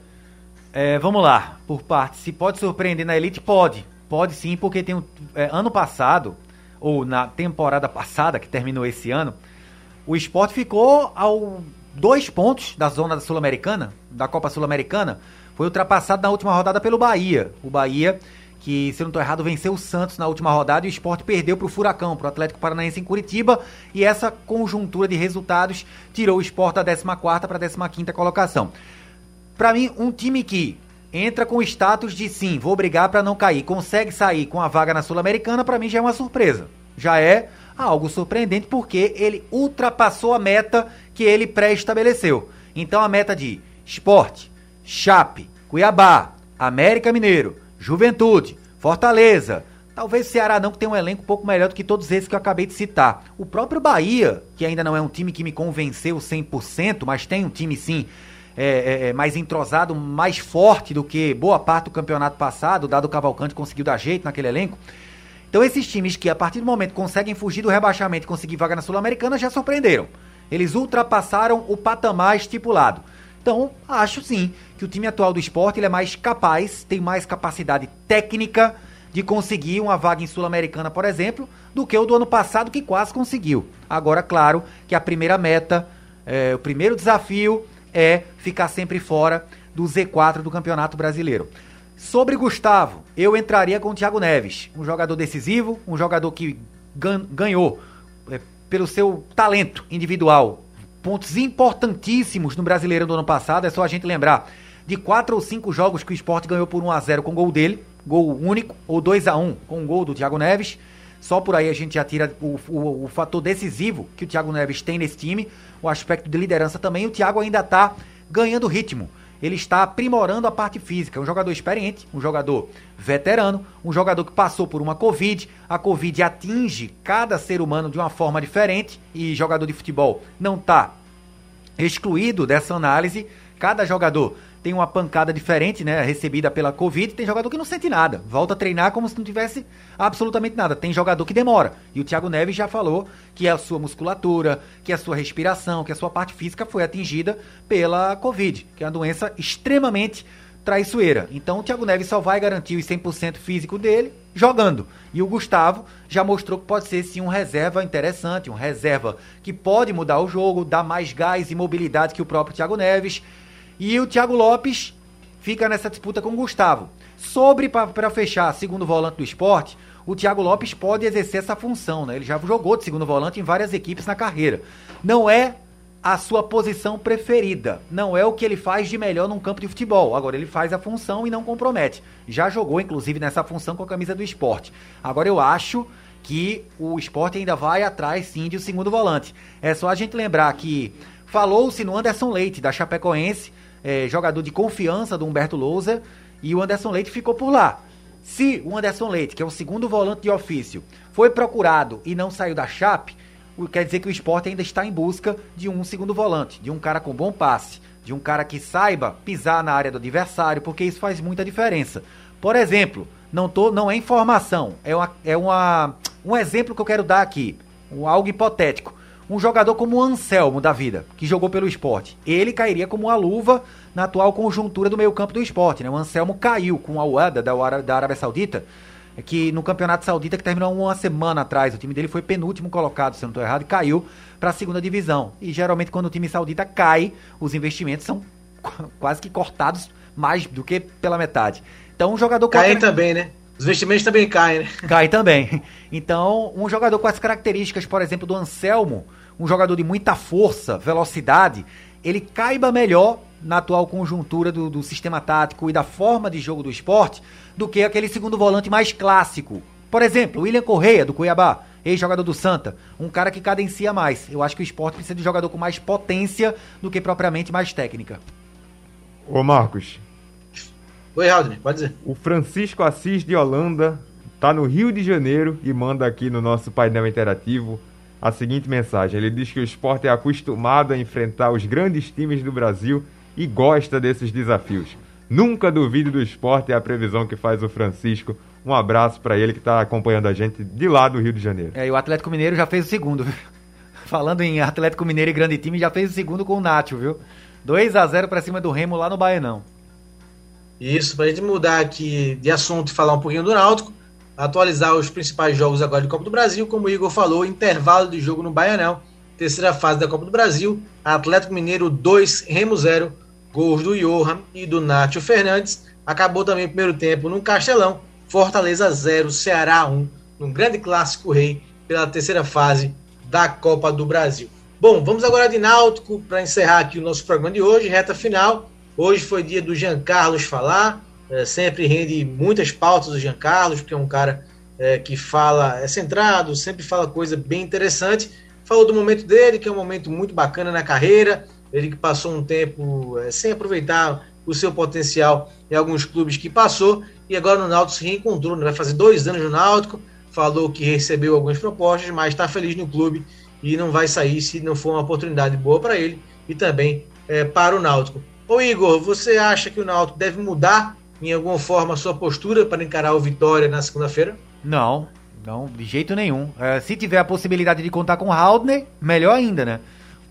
É, vamos lá, por partes. Se pode surpreender na elite, pode. Pode sim, porque tem um, é, ano passado, ou na temporada passada, que terminou esse ano, o Sport ficou ao dois pontos da zona sul-americana, da Copa Sul-Americana, foi ultrapassado na última rodada pelo Bahia. O Bahia, que, se eu não estou errado, venceu o Santos na última rodada e o Sport perdeu para o Furacão, para o Atlético Paranaense em Curitiba, e essa conjuntura de resultados tirou o Sport da décima quarta para a décima quinta colocação. Para mim, um time que entra com o status de sim, vou brigar para não cair, consegue sair com a vaga na Sul-Americana, para mim já é uma surpresa. Já é algo surpreendente porque ele ultrapassou a meta que ele pré-estabeleceu. Então a meta de Sport, Chape, Cuiabá, América Mineiro, Juventude, Fortaleza, talvez o Ceará não, que tem um elenco um pouco melhor do que todos esses que eu acabei de citar. O próprio Bahia, que ainda não é um time que me convenceu cem por cento, mas tem um time sim, É, é, mais entrosado, mais forte do que boa parte do campeonato passado, dado o Cavalcante conseguiu dar jeito naquele elenco. Então esses times que a partir do momento conseguem fugir do rebaixamento e conseguir vaga na Sul-Americana já surpreenderam. Eles ultrapassaram o patamar estipulado. Então acho sim que o time atual do Sport ele é mais capaz, tem mais capacidade técnica de conseguir uma vaga em Sul-Americana, por exemplo, do que o do ano passado, que quase conseguiu. Agora, claro que a primeira meta, é, o primeiro desafio é ficar sempre fora do Z quatro do Campeonato Brasileiro. Sobre Gustavo, eu entraria com o Thiago Neves, um jogador decisivo, um jogador que gan- ganhou é, pelo seu talento individual, pontos importantíssimos no Brasileiro do ano passado. É só a gente lembrar de quatro ou cinco jogos que o Sport ganhou por um a zero com gol dele, gol único, ou dois a um com gol do Thiago Neves. Só por aí a gente já tira o, o, o fator decisivo que o Thiago Neves tem nesse time, o aspecto de liderança também. O Thiago ainda está ganhando ritmo, ele está aprimorando a parte física. É um jogador experiente, um jogador veterano, um jogador que passou por uma Covid. A Covid atinge cada ser humano de uma forma diferente e jogador de futebol não está excluído dessa análise. Cada jogador tem uma pancada diferente, né, recebida pela Covid. Tem jogador que não sente nada, volta a treinar como se não tivesse absolutamente nada. Tem jogador que demora, e o Thiago Neves já falou que a sua musculatura, que a sua respiração, que a sua parte física foi atingida pela Covid, que é uma doença extremamente traiçoeira. Então o Thiago Neves só vai garantir os cem por cento físico dele jogando. E o Gustavo já mostrou que pode ser sim um reserva interessante, um reserva que pode mudar o jogo, dar mais gás e mobilidade que o próprio Thiago Neves. E o Thiago Lopes fica nessa disputa com o Gustavo. Sobre, para fechar, segundo volante do Sport, o Thiago Lopes pode exercer essa função, né? Ele já jogou de segundo volante em várias equipes na carreira. Não é a sua posição preferida, não é o que ele faz de melhor num campo de futebol. Agora ele faz a função e não compromete. Já jogou, inclusive, nessa função com a camisa do Sport. Agora eu acho que o Sport ainda vai atrás, sim, de um segundo volante. É só a gente lembrar que falou-se no Anderson Leite, da Chapecoense, É, jogador de confiança do Humberto Lousa, e o Anderson Leite ficou por lá. Se o Anderson Leite, que é o segundo volante de ofício, foi procurado e não saiu da Chape, quer dizer que o Sport ainda está em busca de um segundo volante, de um cara com bom passe, de um cara que saiba pisar na área do adversário, porque isso faz muita diferença. Por exemplo, não, tô, não é informação, é, uma, é uma, um exemplo que eu quero dar aqui, um, algo hipotético. Um jogador como o Anselmo da vida, que jogou pelo Sport, ele cairia como uma luva na atual conjuntura do meio campo do Sport, né? O Anselmo caiu com a Wada da, da Arábia Saudita, que no Campeonato Saudita, que terminou uma semana atrás, o time dele foi penúltimo colocado, se eu não estou errado, e caiu para a segunda divisão. E geralmente quando o time saudita cai, os investimentos são quase que cortados mais do que pela metade. Então um jogador... Caem também, né? Os investimentos também caem, né? Cai também. Então, um jogador com as características, por exemplo, do Anselmo, um jogador de muita força, velocidade, ele caiba melhor na atual conjuntura do, do sistema tático e da forma de jogo do Sport do que aquele segundo volante mais clássico. Por exemplo, William Correia, do Cuiabá, ex-jogador do Santa, um cara que cadencia mais. Eu acho que o Sport precisa de um jogador com mais potência do que propriamente mais técnica. Ô Marcos. Oi, Haldner, pode dizer. O Francisco Assis de Holanda tá no Rio de Janeiro e manda aqui no nosso painel interativo a seguinte mensagem. Ele diz que o Sport é acostumado a enfrentar os grandes times do Brasil e gosta desses desafios. Nunca duvide do Sport, é a previsão que faz o Francisco. Um abraço para ele que está acompanhando a gente de lá do Rio de Janeiro. É, e o Atlético Mineiro já fez o segundo, viu? Falando em Atlético Mineiro e grande time, já fez o segundo com o Nacho, viu? dois a zero para cima do Remo lá no Baianão. Isso, para a gente mudar aqui de assunto e falar um pouquinho do Náutico, atualizar os principais jogos agora de Copa do Brasil, como o Igor falou, intervalo de jogo no Baianão, terceira fase da Copa do Brasil, Atlético Mineiro dois, Remo zero, gols do Johan e do Nacho Fernandes. Acabou também o primeiro tempo no Castelão, Fortaleza zero, Ceará um, num grande clássico rei pela terceira fase da Copa do Brasil. Bom, vamos agora de Náutico para encerrar aqui o nosso programa de hoje, reta final. Hoje foi dia do Jean Carlos falar, é, sempre rende muitas pautas do Jean Carlos, porque é um cara é, que fala, é centrado, sempre fala coisa bem interessante. Falou do momento dele, que é um momento muito bacana na carreira, ele que passou um tempo é, sem aproveitar o seu potencial em alguns clubes que passou, e agora no Náutico se reencontrou, né? Vai fazer dois anos no Náutico, falou que recebeu algumas propostas, mas está feliz no clube e não vai sair se não for uma oportunidade boa para ele e também é, para o Náutico. Ô Igor, você acha que o Náutico deve mudar em alguma forma a sua postura para encarar o Vitória na segunda-feira? Não, não, de jeito nenhum. É, se tiver a possibilidade de contar com o Haldner, melhor ainda, né?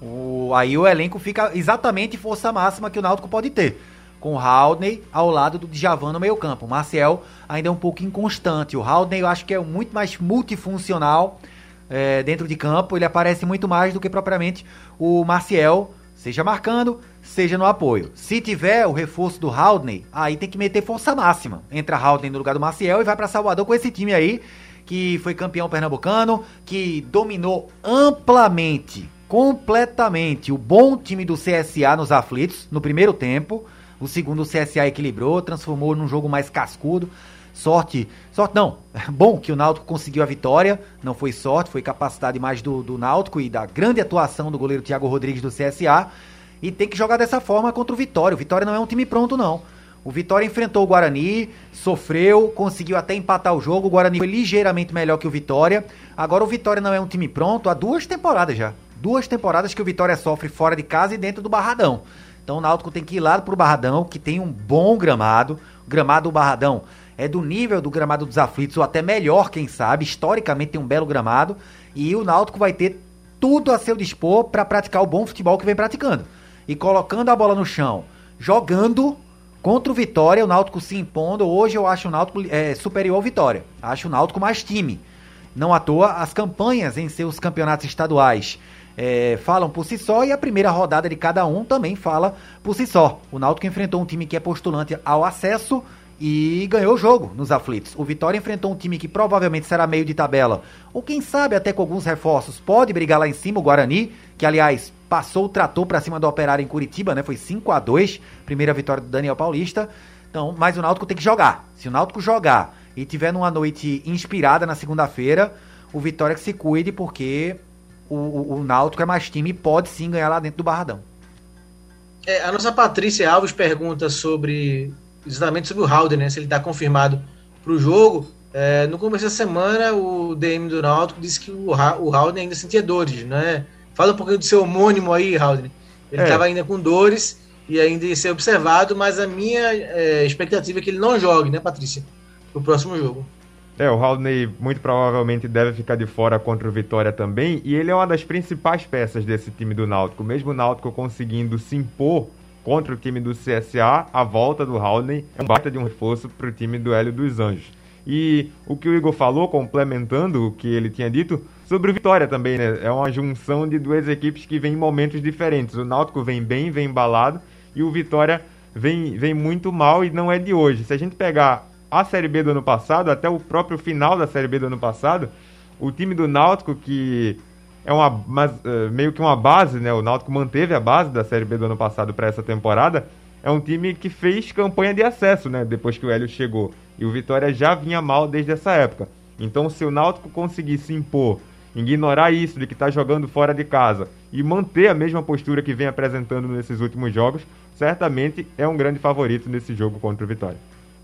O, aí o elenco fica exatamente força máxima que o Náutico pode ter. Com o Haldner ao lado do Djavan no meio campo. O Maciel ainda é um pouco inconstante. O Haldner eu acho que é muito mais multifuncional é, dentro de campo. Ele aparece muito mais do que propriamente o Maciel, seja marcando, seja no apoio. Se tiver o reforço do Haldner, aí tem que meter força máxima. Entra Haldner no lugar do Maciel e vai para Salvador com esse time aí, que foi campeão pernambucano, que dominou amplamente, completamente o bom time do C S A nos aflitos, no primeiro tempo. O segundo o C S A equilibrou, transformou num jogo mais cascudo. Sorte, sorte não, bom que o Náutico conseguiu a vitória, não foi sorte, foi capacidade mais do, do Náutico e da grande atuação do goleiro Thiago Rodrigues do C S A, e tem que jogar dessa forma contra o Vitória. O Vitória não é um time pronto não, o Vitória enfrentou o Guarani, sofreu, conseguiu até empatar o jogo, o Guarani foi ligeiramente melhor que o Vitória. Agora o Vitória não é um time pronto há duas temporadas já, duas temporadas que o Vitória sofre fora de casa e dentro do Barradão. Então o Náutico tem que ir lá pro Barradão, que tem um bom gramado. O gramado do Barradão é do nível do gramado dos aflitos, ou até melhor, quem sabe. Historicamente tem um belo gramado. E o Náutico vai ter tudo a seu dispor para praticar o bom futebol que vem praticando. E colocando a bola no chão, jogando contra o Vitória, o Náutico se impondo. Hoje eu acho o Náutico é, superior ao Vitória. Acho o Náutico mais time. Não à toa, as campanhas em seus campeonatos estaduais É, falam por si só, e a primeira rodada de cada um também fala por si só. O Náutico enfrentou um time que é postulante ao acesso e ganhou o jogo nos aflitos. O Vitória enfrentou um time que provavelmente será meio de tabela, ou quem sabe até com alguns reforços pode brigar lá em cima, o Guarani, que aliás passou o trator pra cima do Operário em Curitiba, né? Foi cinco a dois, primeira vitória do Daniel Paulista. Então, mas o Náutico tem que jogar. Se o Náutico jogar e tiver numa noite inspirada na segunda-feira, o Vitória que se cuide, porque O, o, o Náutico é mais time e pode sim ganhar lá dentro do Barradão. É, a nossa Patrícia Alves pergunta sobre exatamente sobre o Haldner, né, se ele está confirmado para o jogo. É, no começo da semana, o D M do Náutico disse que o, o Haldner ainda sentia dores, né? Fala um pouquinho do seu homônimo aí, Haldner. Ele estava é. ainda com dores e ainda ia ser observado, mas a minha é, expectativa é que ele não jogue, né, Patrícia, para o próximo jogo. É, o Haldner muito provavelmente deve ficar de fora contra o Vitória também, e ele é uma das principais peças desse time do Náutico. Mesmo o Náutico conseguindo se impor contra o time do C S A, a volta do Haldner é um baita de um reforço para o time do Hélio dos Anjos. E o que o Igor falou, complementando o que ele tinha dito, sobre o Vitória também, né? É uma junção de duas equipes que vêm em momentos diferentes. O Náutico vem bem, vem embalado, e o Vitória vem, vem muito mal, e não é de hoje. Se a gente pegar a Série B do ano passado, até o próprio final da Série B do ano passado, o time do Náutico, que é uma, mas, uh, meio que uma base, né? O Náutico manteve a base da Série B do ano passado para essa temporada. É um time que fez campanha de acesso, né? Depois que o Hélio chegou. E o Vitória já vinha mal desde essa época. Então, se o Náutico conseguir se impor, ignorar isso de que está jogando fora de casa e manter a mesma postura que vem apresentando nesses últimos jogos, certamente é um grande favorito nesse jogo contra o Vitória.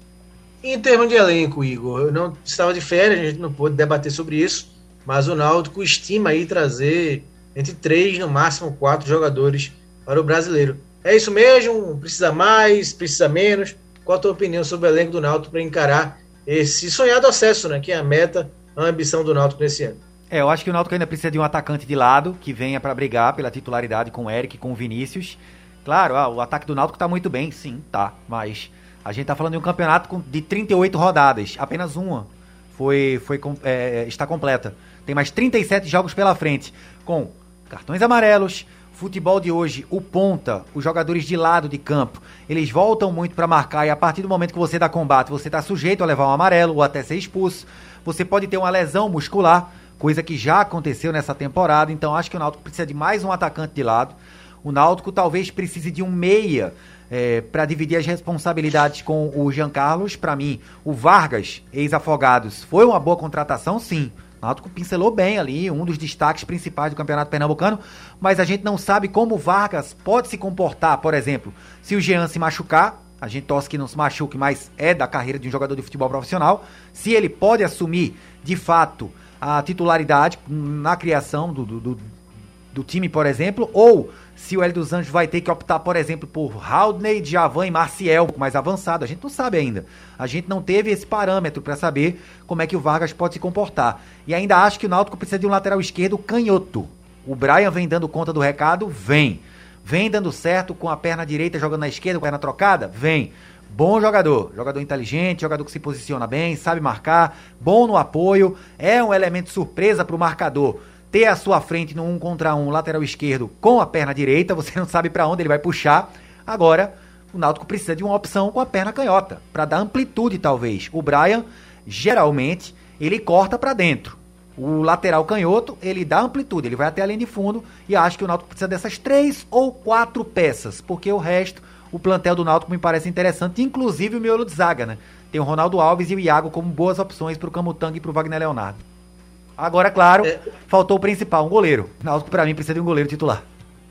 Em termos de elenco, Igor, eu não estava de férias, a gente não pôde debater sobre isso, mas o Náutico estima aí trazer entre três, no máximo quatro jogadores para o Brasileiro. É isso mesmo? Precisa mais? Precisa menos? Qual a tua opinião sobre o elenco do Náutico para encarar esse sonhado acesso, né, que é a meta, a ambição do Náutico nesse ano? É, eu acho que o Náutico ainda precisa de um atacante de lado que venha para brigar pela titularidade com o Eric, com o Vinícius. Claro, ah, o ataque do Náutico tá muito bem, sim, tá, mas a gente tá falando de um campeonato com, de trinta e oito rodadas, apenas uma foi, foi, é, está completa. Tem mais trinta e sete jogos pela frente, com cartões amarelos, futebol de hoje, o ponta, os jogadores de lado de campo, eles voltam muito para marcar e a partir do momento que você dá combate, você tá sujeito a levar um amarelo ou até ser expulso, você pode ter uma lesão muscular, coisa que já aconteceu nessa temporada, então acho que o Náutico precisa de mais um atacante de lado. O Náutico talvez precise de um meia é, para dividir as responsabilidades com o Jean Carlos. Para mim, o Vargas, ex-Afogados, foi uma boa contratação, sim. O Náutico pincelou bem ali, um dos destaques principais do Campeonato Pernambucano, mas a gente não sabe como o Vargas pode se comportar, por exemplo, se o Jean se machucar, a gente torce que não se machuque, mas é da carreira de um jogador de futebol profissional, se ele pode assumir, de fato, a titularidade na criação do, do, do, do time, por exemplo, ou se o Hélio dos Anjos vai ter que optar, por exemplo, por Haldney, Djavan e Maciel, mais avançado, a gente não sabe ainda. A gente não teve esse parâmetro para saber como é que o Vargas pode se comportar. E ainda acho que o Náutico precisa de um lateral esquerdo canhoto. O Brian vem dando conta do recado? Vem. Vem dando certo com a perna direita jogando na esquerda, com a perna trocada? Vem. Bom jogador, jogador inteligente, jogador que se posiciona bem, sabe marcar, bom no apoio, é um elemento surpresa para o marcador. Ter à sua frente no um contra um lateral esquerdo com a perna direita, você não sabe para onde ele vai puxar. Agora, o Náutico precisa de uma opção com a perna canhota, para dar amplitude talvez. O Brian, geralmente, ele corta para dentro. O lateral canhoto, ele dá amplitude, ele vai até a linha de fundo e acho que o Náutico precisa dessas três ou quatro peças, porque o resto, o plantel do Náutico me parece interessante, inclusive o miolo de zaga, né? Tem o Ronaldo Alves e o Iago como boas opções para o Camutanga e para o Wagner Leonardo. Agora, claro, é. faltou o principal, um goleiro. O Náutico, para mim, precisa de um goleiro titular.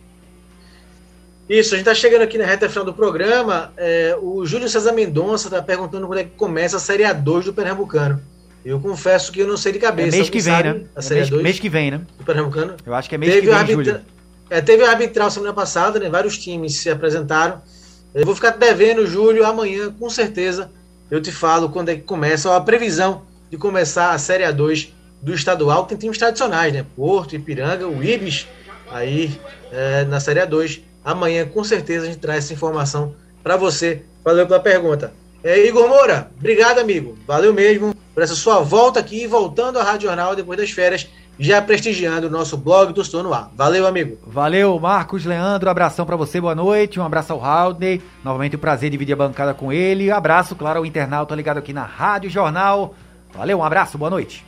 Isso, a gente está chegando aqui na reta final do programa. É, o Júlio César Mendonça está perguntando quando é que começa a Série A dois do Pernambucano. Eu confesso que eu não sei de cabeça. É mês que vem, sabe, né? A Série é mês, A dois mês que vem, né? Do Pernambucano. Eu acho que é mês teve que vem, arbitra... Júlio. É, teve a arbitral semana passada, né? Vários times se apresentaram. Eu vou ficar devendo, Júlio, amanhã, com certeza, eu te falo quando é que começa a previsão de começar a Série A dois do estadual. Tem times tradicionais, né? Porto, Ipiranga, o Ibis, aí é, na Série A dois. Amanhã, com certeza, a gente traz essa informação para você. Valeu pela pergunta. É, Igor Moura, obrigado, amigo. Valeu mesmo por essa sua volta aqui, voltando à Rádio Jornal depois das férias, já prestigiando o nosso blog do Estou no Ar. Valeu, amigo. Valeu, Marcos Leandro. Abração para você, boa noite. Um abraço ao Haldney. Novamente um prazer dividir a bancada com ele. Abraço, claro, ao internauta ligado aqui na Rádio Jornal. Valeu, um abraço, boa noite.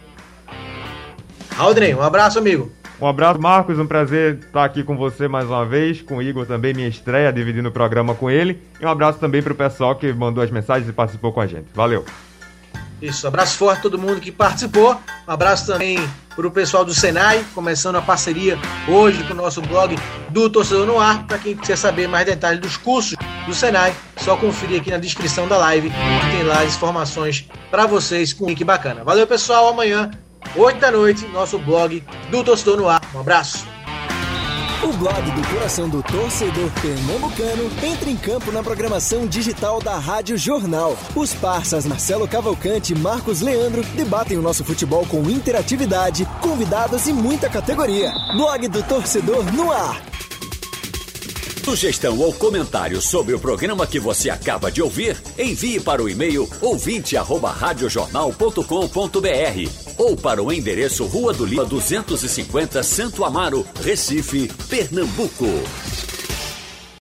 Haldney, um abraço, amigo. Um abraço, Marcos, um prazer estar aqui com você mais uma vez, com o Igor também, minha estreia, dividindo o programa com ele. E um abraço também para o pessoal que mandou as mensagens e participou com a gente. Valeu. Isso, abraço forte a todo mundo que participou. Um abraço também para o pessoal do Senai, começando a parceria hoje com o nosso blog do Torcedor no Ar. Para quem quiser saber mais detalhes dos cursos do Senai, só conferir aqui na descrição da live, tem lá as informações para vocês com um link bacana. Valeu, pessoal, amanhã oito da noite, nosso blog do Torcedor no Ar. Um abraço. O blog do coração do torcedor pernambucano entra em campo na programação digital da Rádio Jornal. Os parças Marcelo Cavalcante e Marcos Leandro debatem o nosso futebol com interatividade, convidados e muita categoria. Blog do Torcedor no Ar. Sugestão ou comentário sobre o programa que você acaba de ouvir, envie para o e-mail ouvinte arroba radiojornal ponto com ponto br ou para o endereço Rua do Lima duzentos e cinquenta, Santo Amaro, Recife, Pernambuco.